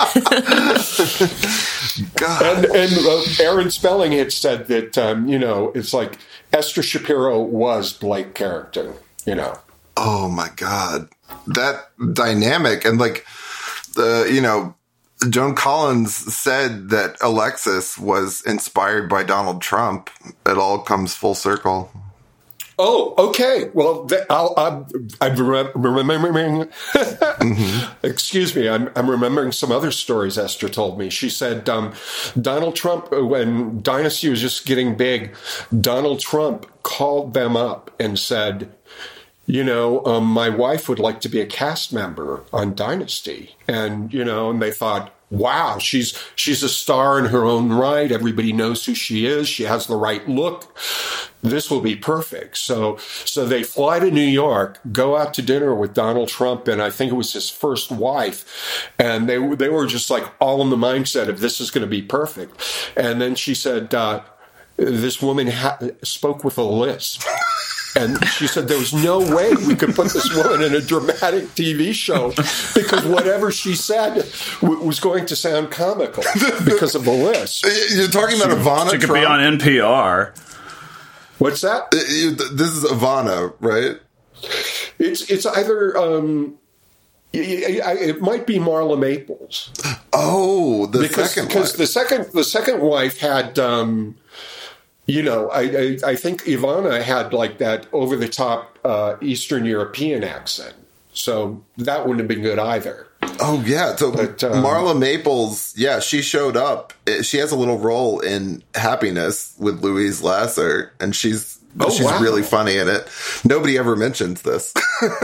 God. And Aaron Spelling had said that, it's like Esther Shapiro was Blake Carrington,
Oh, my God. That dynamic. And Joan Collins said that Alexis was inspired by Donald Trump. It all comes full circle.
Oh, okay. Well, I'm remembering. Excuse me. I'm remembering some other stories Esther told me. She said Donald Trump, when Dynasty was just getting big, Donald Trump called them up and said, my wife would like to be a cast member on Dynasty. And, and they thought, wow, she's a star in her own right. Everybody knows who she is. She has the right look. This will be perfect. So they fly to New York, go out to dinner with Donald Trump, and I think it was his first wife. And they were just like all in the mindset of this is going to be perfect. And then she said, this woman spoke with a lisp. And she said there was no way we could put this woman in a dramatic TV show because whatever she said was going to sound comical because of the lisp.
You're talking about Ivana
She could
Trump?
be on NPR.
What's that?
This is Ivana, right?
It's either it might be Marla Maples.
Oh, because
the second wife had I think Ivana had like that over the top Eastern European accent, so that wouldn't have been good either.
Oh yeah, so Marla Maples, yeah, she showed up. She has a little role in Happiness with Louise Lasser, and she's
wow.
really funny in it. Nobody ever mentions this.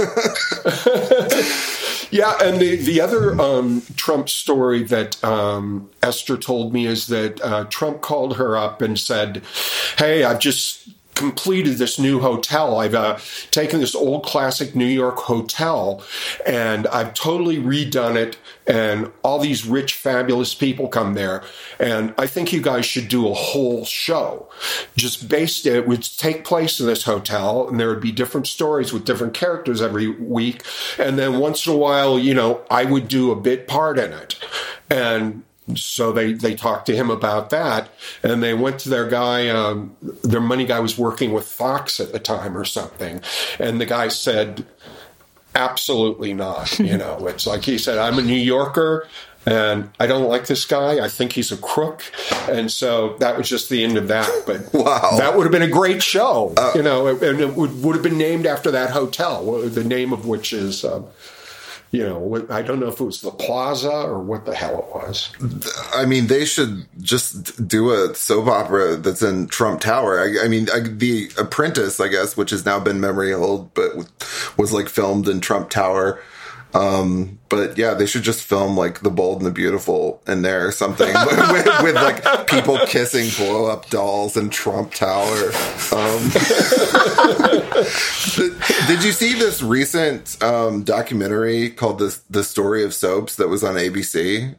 Yeah, and the other Trump story that Esther told me is that Trump called her up and said, "Hey, I've just completed this new hotel. I've taken this old classic New York hotel and I've totally redone it, and all these rich, fabulous people come there. And I think you guys should do a whole show. Just based it would take place in this hotel, and there would be different stories with different characters every week. And then once in a while, I would do a bit part in it." And so they talked to him about that, and they went to their guy, their money guy was working with Fox at the time or something. And the guy said, absolutely not. It's like he said, "I'm a New Yorker and I don't like this guy. I think he's a crook." And so that was just the end of that. But
wow,
that would have been a great show, and it would have been named after that hotel, the name of which is, I don't know if it was the Plaza or what the hell it was.
I mean, they should just do a soap opera that's in Trump Tower. The Apprentice, I guess, which has now been memory old, but was like filmed in Trump Tower. But yeah, they should just film like The Bold and the Beautiful in there or something with like people kissing blow up dolls in Trump Tower. Did you see this recent documentary called The Story of Soaps that was on ABC?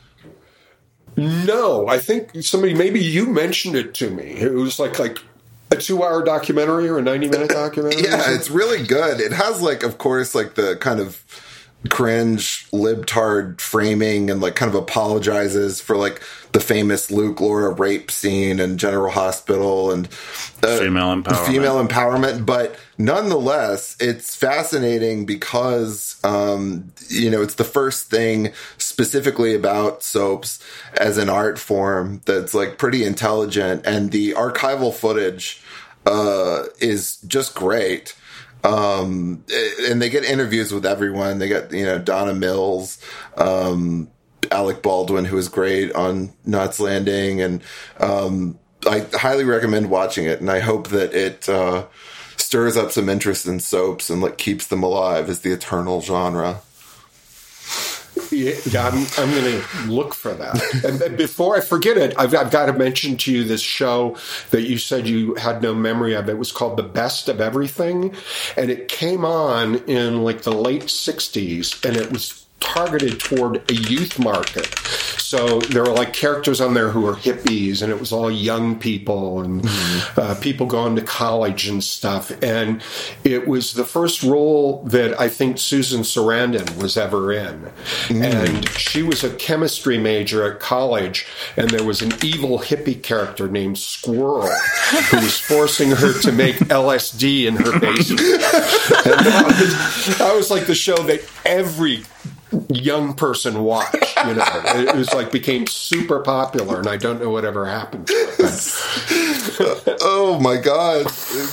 No, I think maybe you mentioned it to me. It was like a 2-hour documentary or a 90-minute documentary.
Yeah, it's really good. It has of course, the kind of cringe libtard framing and kind of apologizes for the famous Luke Laura rape scene in General Hospital and
female
empowerment. But nonetheless, it's fascinating because, it's the first thing specifically about soaps as an art form that's pretty intelligent, and the archival footage is just great. And they get interviews with everyone. They get, Donna Mills, Alec Baldwin, who is great on Knots Landing. And, I highly recommend watching it. And I hope that it, stirs up some interest in soaps and keeps them alive as the eternal genre.
Yeah, I'm going to look for that. And before I forget it, I've got to mention to you this show that you said you had no memory of. It was called The Best of Everything, and it came on in the late 60s, and it was targeted toward a youth market. So there were characters on there who were hippies, and it was all young people and people going to college and stuff. And it was the first role that I think Susan Sarandon was ever in. And she was a chemistry major at college, and there was an evil hippie character named Squirrel who was forcing her to make LSD in her basement. And that was the show that every young person watched. It was became super popular, and I don't know whatever happened to it.
Oh my God.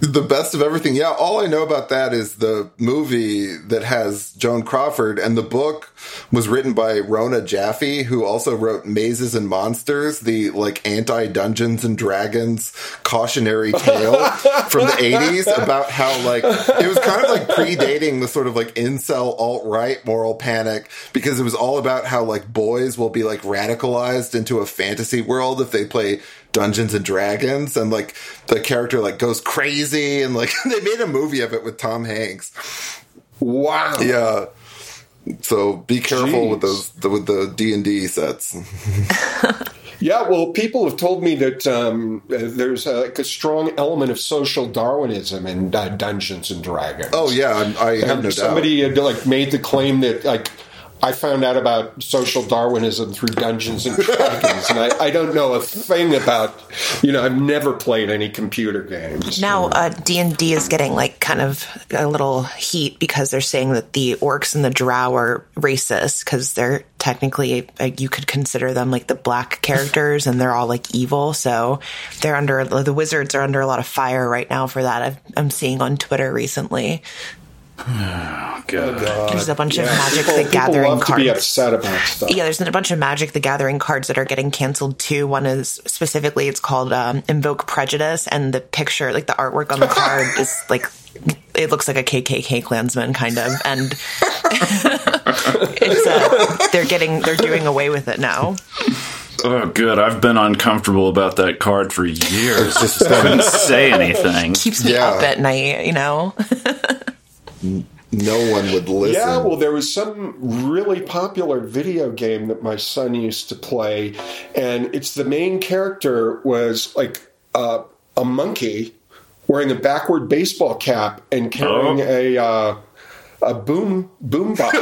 The best of everything. Yeah, all I know about that is the movie that has Joan Crawford, and the book was written by Rona Jaffe, who also wrote Mazes and Monsters, the like anti-Dungeons and Dragons cautionary tale from the 80s about how like it was kind of like predating the sort of like incel alt-right moral panic, because it was all about how like boys will be like radicalized into a fantasy world if they play Dungeons and Dragons, and like the character like goes crazy, and like they made a movie of it with Tom Hanks.
Wow.
Yeah. So be careful with the D&D sets.
Yeah, well, people have told me that there's like a strong element of social Darwinism in Dungeons and Dragons.
Oh yeah, I have no doubt.
Somebody had like made the claim that like I found out about social Darwinism through Dungeons and Dragons, and I don't know a thing about, I've never played any computer games.
Now, D&D is getting like kind of a little heat because they're saying that the orcs and the drow are racist because they're technically, you could consider them like the black characters, and they're all like evil. So the wizards are under a lot of fire right now for that. I'm seeing on Twitter recently.
Oh, God.
There's a bunch of Magic the Gathering
love
cards.
To be upset about stuff.
Yeah, there's a bunch of Magic the Gathering cards that are getting canceled too. One is specifically, it's called Invoke Prejudice, and the picture, like the artwork on the card is like, it looks like a KKK Klansman kind of, and they're doing away with it now.
Oh, good. I've been uncomfortable about that card for years. Just couldn't say anything.
Keeps me up at night,
No one would listen.
Yeah, well, there was some really popular video game that my son used to play, and it's the main character was like a monkey wearing a backward baseball cap and carrying a boombox.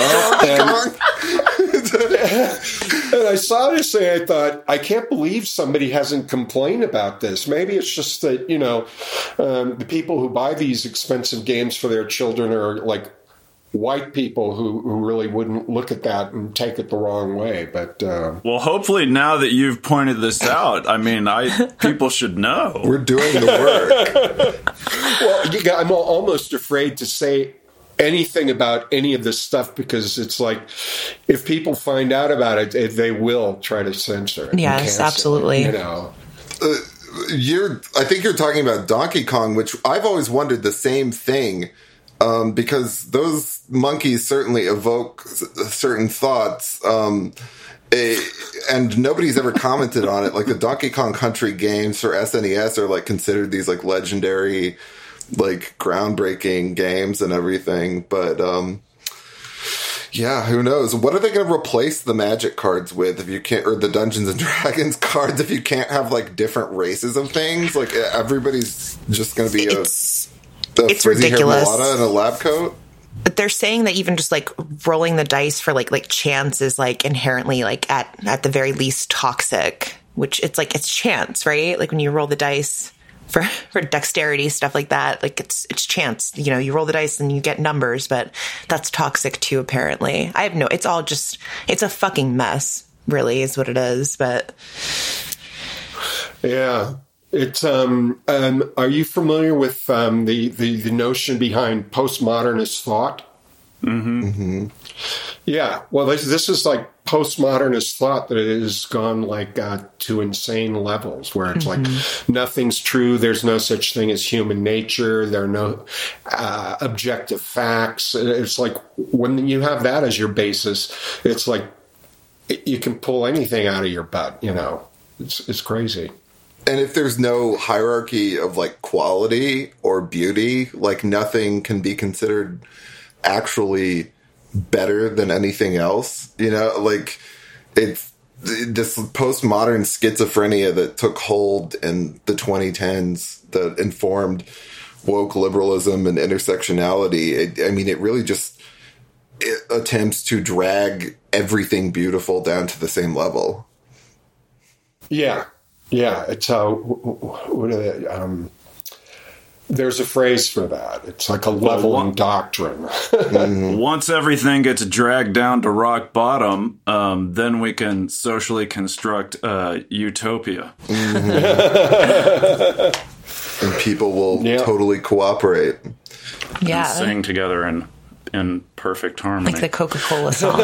And I saw this and I thought, I can't believe somebody hasn't complained about this. Maybe it's just that, the people who buy these expensive games for their children are like white people who really wouldn't look at that and take it the wrong way. But
well, hopefully now that you've pointed this out, people should know.
We're doing the work.
Well, I'm almost afraid to say anything about any of this stuff because it's like if people find out about it, they will try to censor it.
Yes, absolutely.
I
think you're talking about Donkey Kong, which I've always wondered the same thing, because those monkeys certainly evoke certain thoughts, and nobody's ever commented on it. Like the Donkey Kong Country games for SNES are like considered these like legendary, like groundbreaking games and everything, but yeah, who knows? What are they going to replace the Magic cards with if you can't, or the Dungeons and Dragons cards if you can't have like different races of things? Like everybody's just going to be
it's ridiculous
in a lab coat.
But they're saying that even just like rolling the dice for like chance is like inherently like at the very least toxic, which it's chance, right? Like when you roll the dice for dexterity, stuff like that, like it's chance, you roll the dice and you get numbers, but that's toxic too, apparently. It's a fucking mess, really, is what it is. But
yeah, it's are you familiar with the notion behind postmodernist thought?
Mm-hmm.
Mm-hmm. Yeah, well, this is like postmodernist thought that has gone like to insane levels where it's like nothing's true. There's no such thing as human nature. There are no objective facts. It's like when you have that as your basis, it's like you can pull anything out of your butt. It's crazy.
And if there's no hierarchy of like quality or beauty, like nothing can be considered actually better than anything else, like it's this postmodern schizophrenia that took hold in the 2010s that informed woke liberalism and intersectionality. It really just attempts to drag everything beautiful down to the same level.
Yeah, it's there's a phrase for that. It's like a leveling doctrine.
Once everything gets dragged down to rock bottom, then we can socially construct utopia.
Mm-hmm. and people will totally cooperate.
Yeah.
And sing together in perfect harmony.
Like the Coca-Cola song.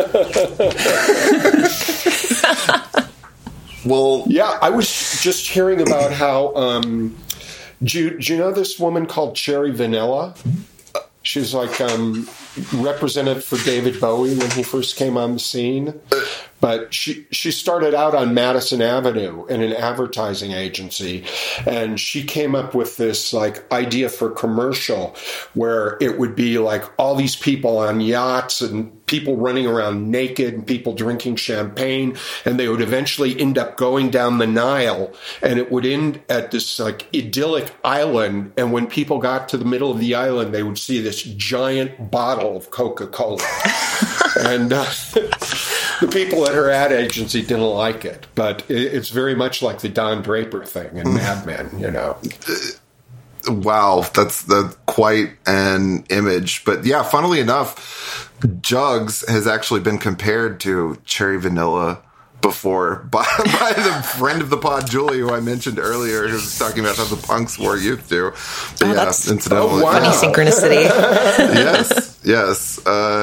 Well,
yeah, I was just hearing about how, do you know this woman called Cherry Vanilla? She's like representative for David Bowie when he first came on the scene. But she started out on Madison Avenue in an advertising agency, and she came up with this like idea for a commercial where it would be like all these people on yachts and people running around naked and people drinking champagne, and they would eventually end up going down the Nile, and it would end at this like idyllic island, and when people got to the middle of the island, they would see this giant bottle of Coca-Cola. And the people at her ad agency didn't like it, but it's very much like the Don Draper thing in Mad Men, you know.
Wow, that's quite an image. But yeah, funnily enough, Jugs has actually been compared to Cherry Vanilla before by the friend of the pod, Julie, who I mentioned earlier, who was talking about how the punks wore youth to. But
that's
incidentally,
funny synchronicity.
yes.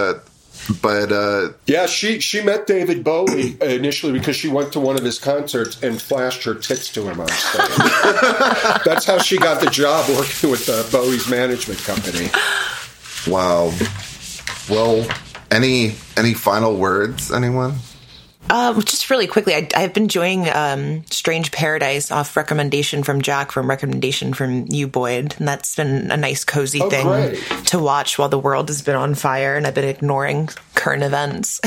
But
yeah, she met David Bowie initially because she went to one of his concerts and flashed her tits to him on stage. That's how she got the job working with Bowie's management company.
Wow. Well, any final words, anyone?
Just really quickly, I've been enjoying Strange Paradise off recommendation from Jack, from recommendation from you, Boyd. And that's been a nice, cozy thing
great.
to watch while the world has been on fire and I've been ignoring current events.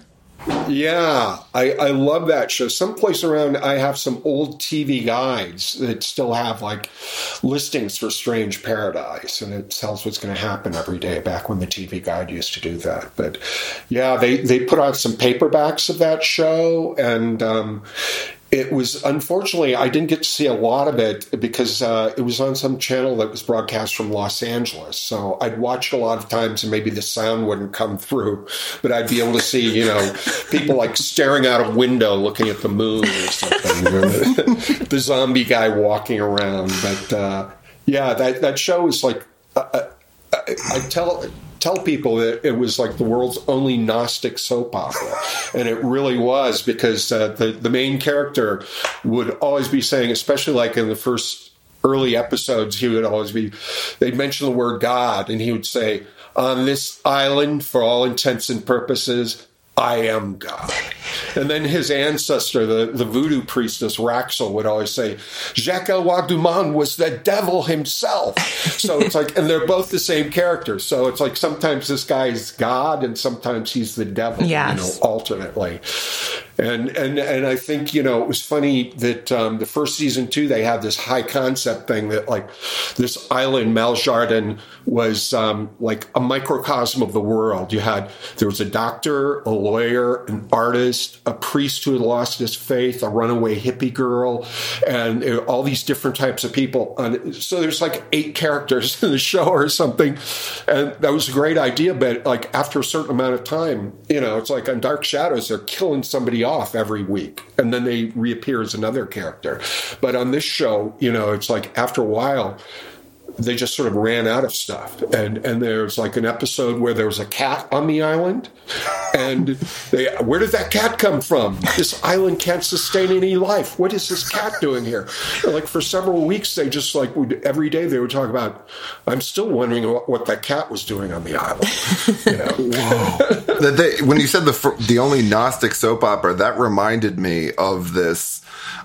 Yeah, I love that show. Someplace around, I have some old TV guides that still have like listings for Strange Paradise, and it tells what's going to happen every day, back when the TV guide used to do that. But yeah, they put out some paperbacks of that show, and it was, unfortunately, I didn't get to see a lot of it because it was on some channel that was broadcast from Los Angeles. So I'd watch it a lot of times and maybe the sound wouldn't come through, but I'd be able to see, you know, people like staring out a window looking at the moon or something. The zombie guy walking around. But yeah, that show is like, I tell people that it was like the world's only Gnostic soap opera. And it really was, because the main character would always be saying, especially like in the first early episodes, they'd mention the word God, and he would say, on this island, for all intents and purposes, I am God. And then his ancestor, the voodoo priestess Raxel, would always say, Jacques Elroy-Dumont was the devil himself. So it's like, and they're both the same character. So it's like sometimes this guy is God and sometimes he's the devil,
yes.
You know, alternately. And I think, you know, it was funny that the first season too, they had this high concept thing that like this island, Maljardin, was like a microcosm of the world. There was a doctor, a lawyer, an artist, a priest who had lost his faith, a runaway hippie girl, and all these different types of people. And so there's like 8 characters in the show or something. And that was a great idea. But like after a certain amount of time, you know, it's like on Dark Shadows, they're killing somebody off every week, and then they reappear as another character. But on this show, you know, it's like after a while, they just sort of ran out of stuff. And there's like an episode where there was a cat on the island, and where did that cat come from? This island can't sustain any life. What is this cat doing here? And like for several weeks, they just like every day they would talk about, I'm still wondering what that cat was doing on the island. You know?
Whoa. When you said the only Gnostic soap opera, that reminded me of this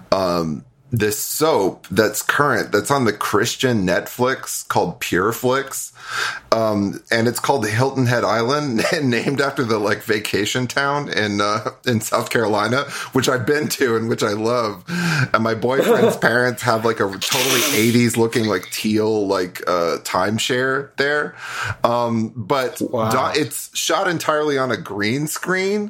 this soap that's current, that's on the Christian Netflix, called Pureflix. And it's called Hilton Head Island, named after the like vacation town in South Carolina, which I've been to and which I love. And my boyfriend's parents have like a totally 80s looking like teal like timeshare there. But wow. It's shot entirely on a green screen.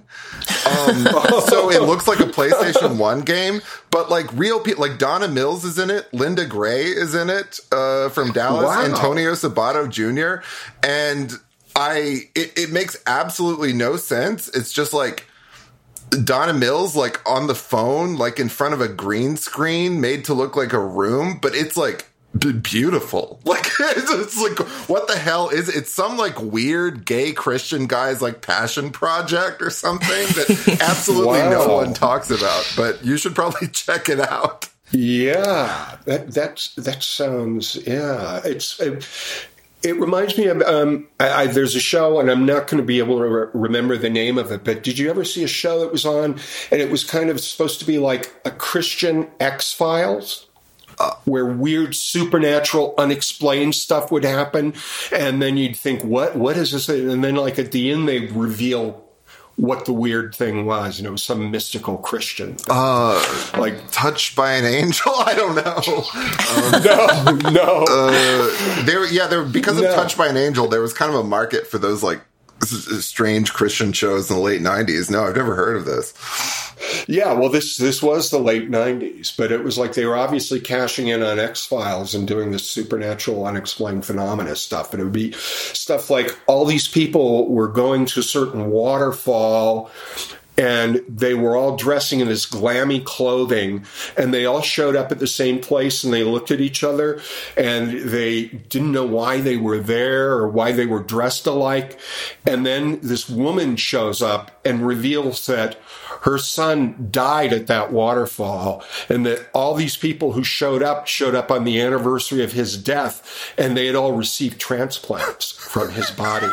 So it looks like a PlayStation 1 game, but like real people, like Donna Mills is in it, Linda Gray is in it from Dallas, wow. Antonio Sabato Jr. And it makes absolutely no sense. It's just like Donna Mills like on the phone, like in front of a green screen made to look like a room, but it's like beautiful. Like, it's like, what the hell is it? It's some like weird gay Christian guy's like passion project or something that absolutely no one talks about, but you should probably check it out.
Yeah, that sounds, yeah, it reminds me of, there's a show, and I'm not going to be able to remember the name of it, but did you ever see a show that was on, and it was kind of supposed to be like a Christian X-Files, where weird, supernatural, unexplained stuff would happen, and then you'd think, what is this? And then, like, at the end, they'd reveal what the weird thing was, and it was some mystical Christian thing.
Like Touched by an Angel? I don't know.
No.
Because of Touched by an Angel, there was kind of a market for those like strange Christian shows in the late 90s. No, I've never heard of this.
Yeah, well, this was the late 90s, but it was like they were obviously cashing in on X-Files and doing this supernatural, unexplained phenomena stuff. And it would be stuff like all these people were going to a certain waterfall, and they were all dressing in this glammy clothing, and they all showed up at the same place, and they looked at each other, and they didn't know why they were there or why they were dressed alike. And then this woman shows up and reveals that her son died at that waterfall, and that all these people who showed up on the anniversary of his death, and they had all received transplants from his body.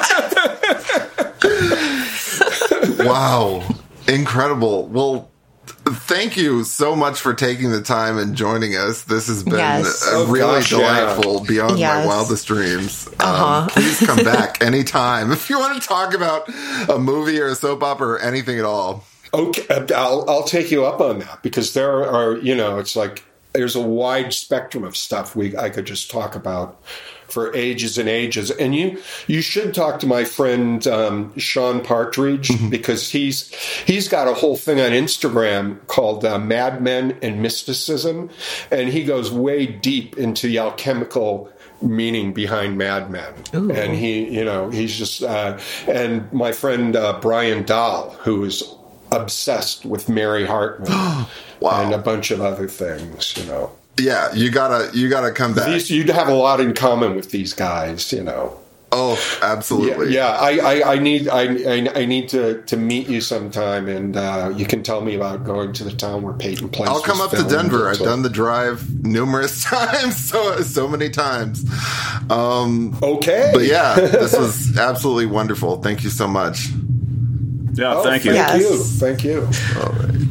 Wow. Incredible. Well, thank you so much for taking the time and joining us. This has been delightful beyond my wildest dreams. Please come back anytime if you want to talk about a movie or a soap opera or anything at all.
Okay, I'll take you up on that, because there are, it's like there's a wide spectrum of stuff I could just talk about for ages and ages. And you should talk to my friend Sean Partridge, because he's got a whole thing on Instagram called Mad Men and Mysticism, and he goes way deep into the alchemical meaning behind Mad Men. Ooh. And he's just and my friend Brian Dahl, who is obsessed with Mary Hartman and a bunch of other things,
Yeah, you gotta come back.
You'd have a lot in common with these guys,
Oh, absolutely.
Yeah. I need to meet you sometime, and you can tell me about going to the town where Peyton Place.
I'll come up to Denver. I've done the drive numerous times, so many times.
Okay,
but yeah, this was absolutely wonderful. Thank you so much.
Yeah, thank you.
Thank you.
All right.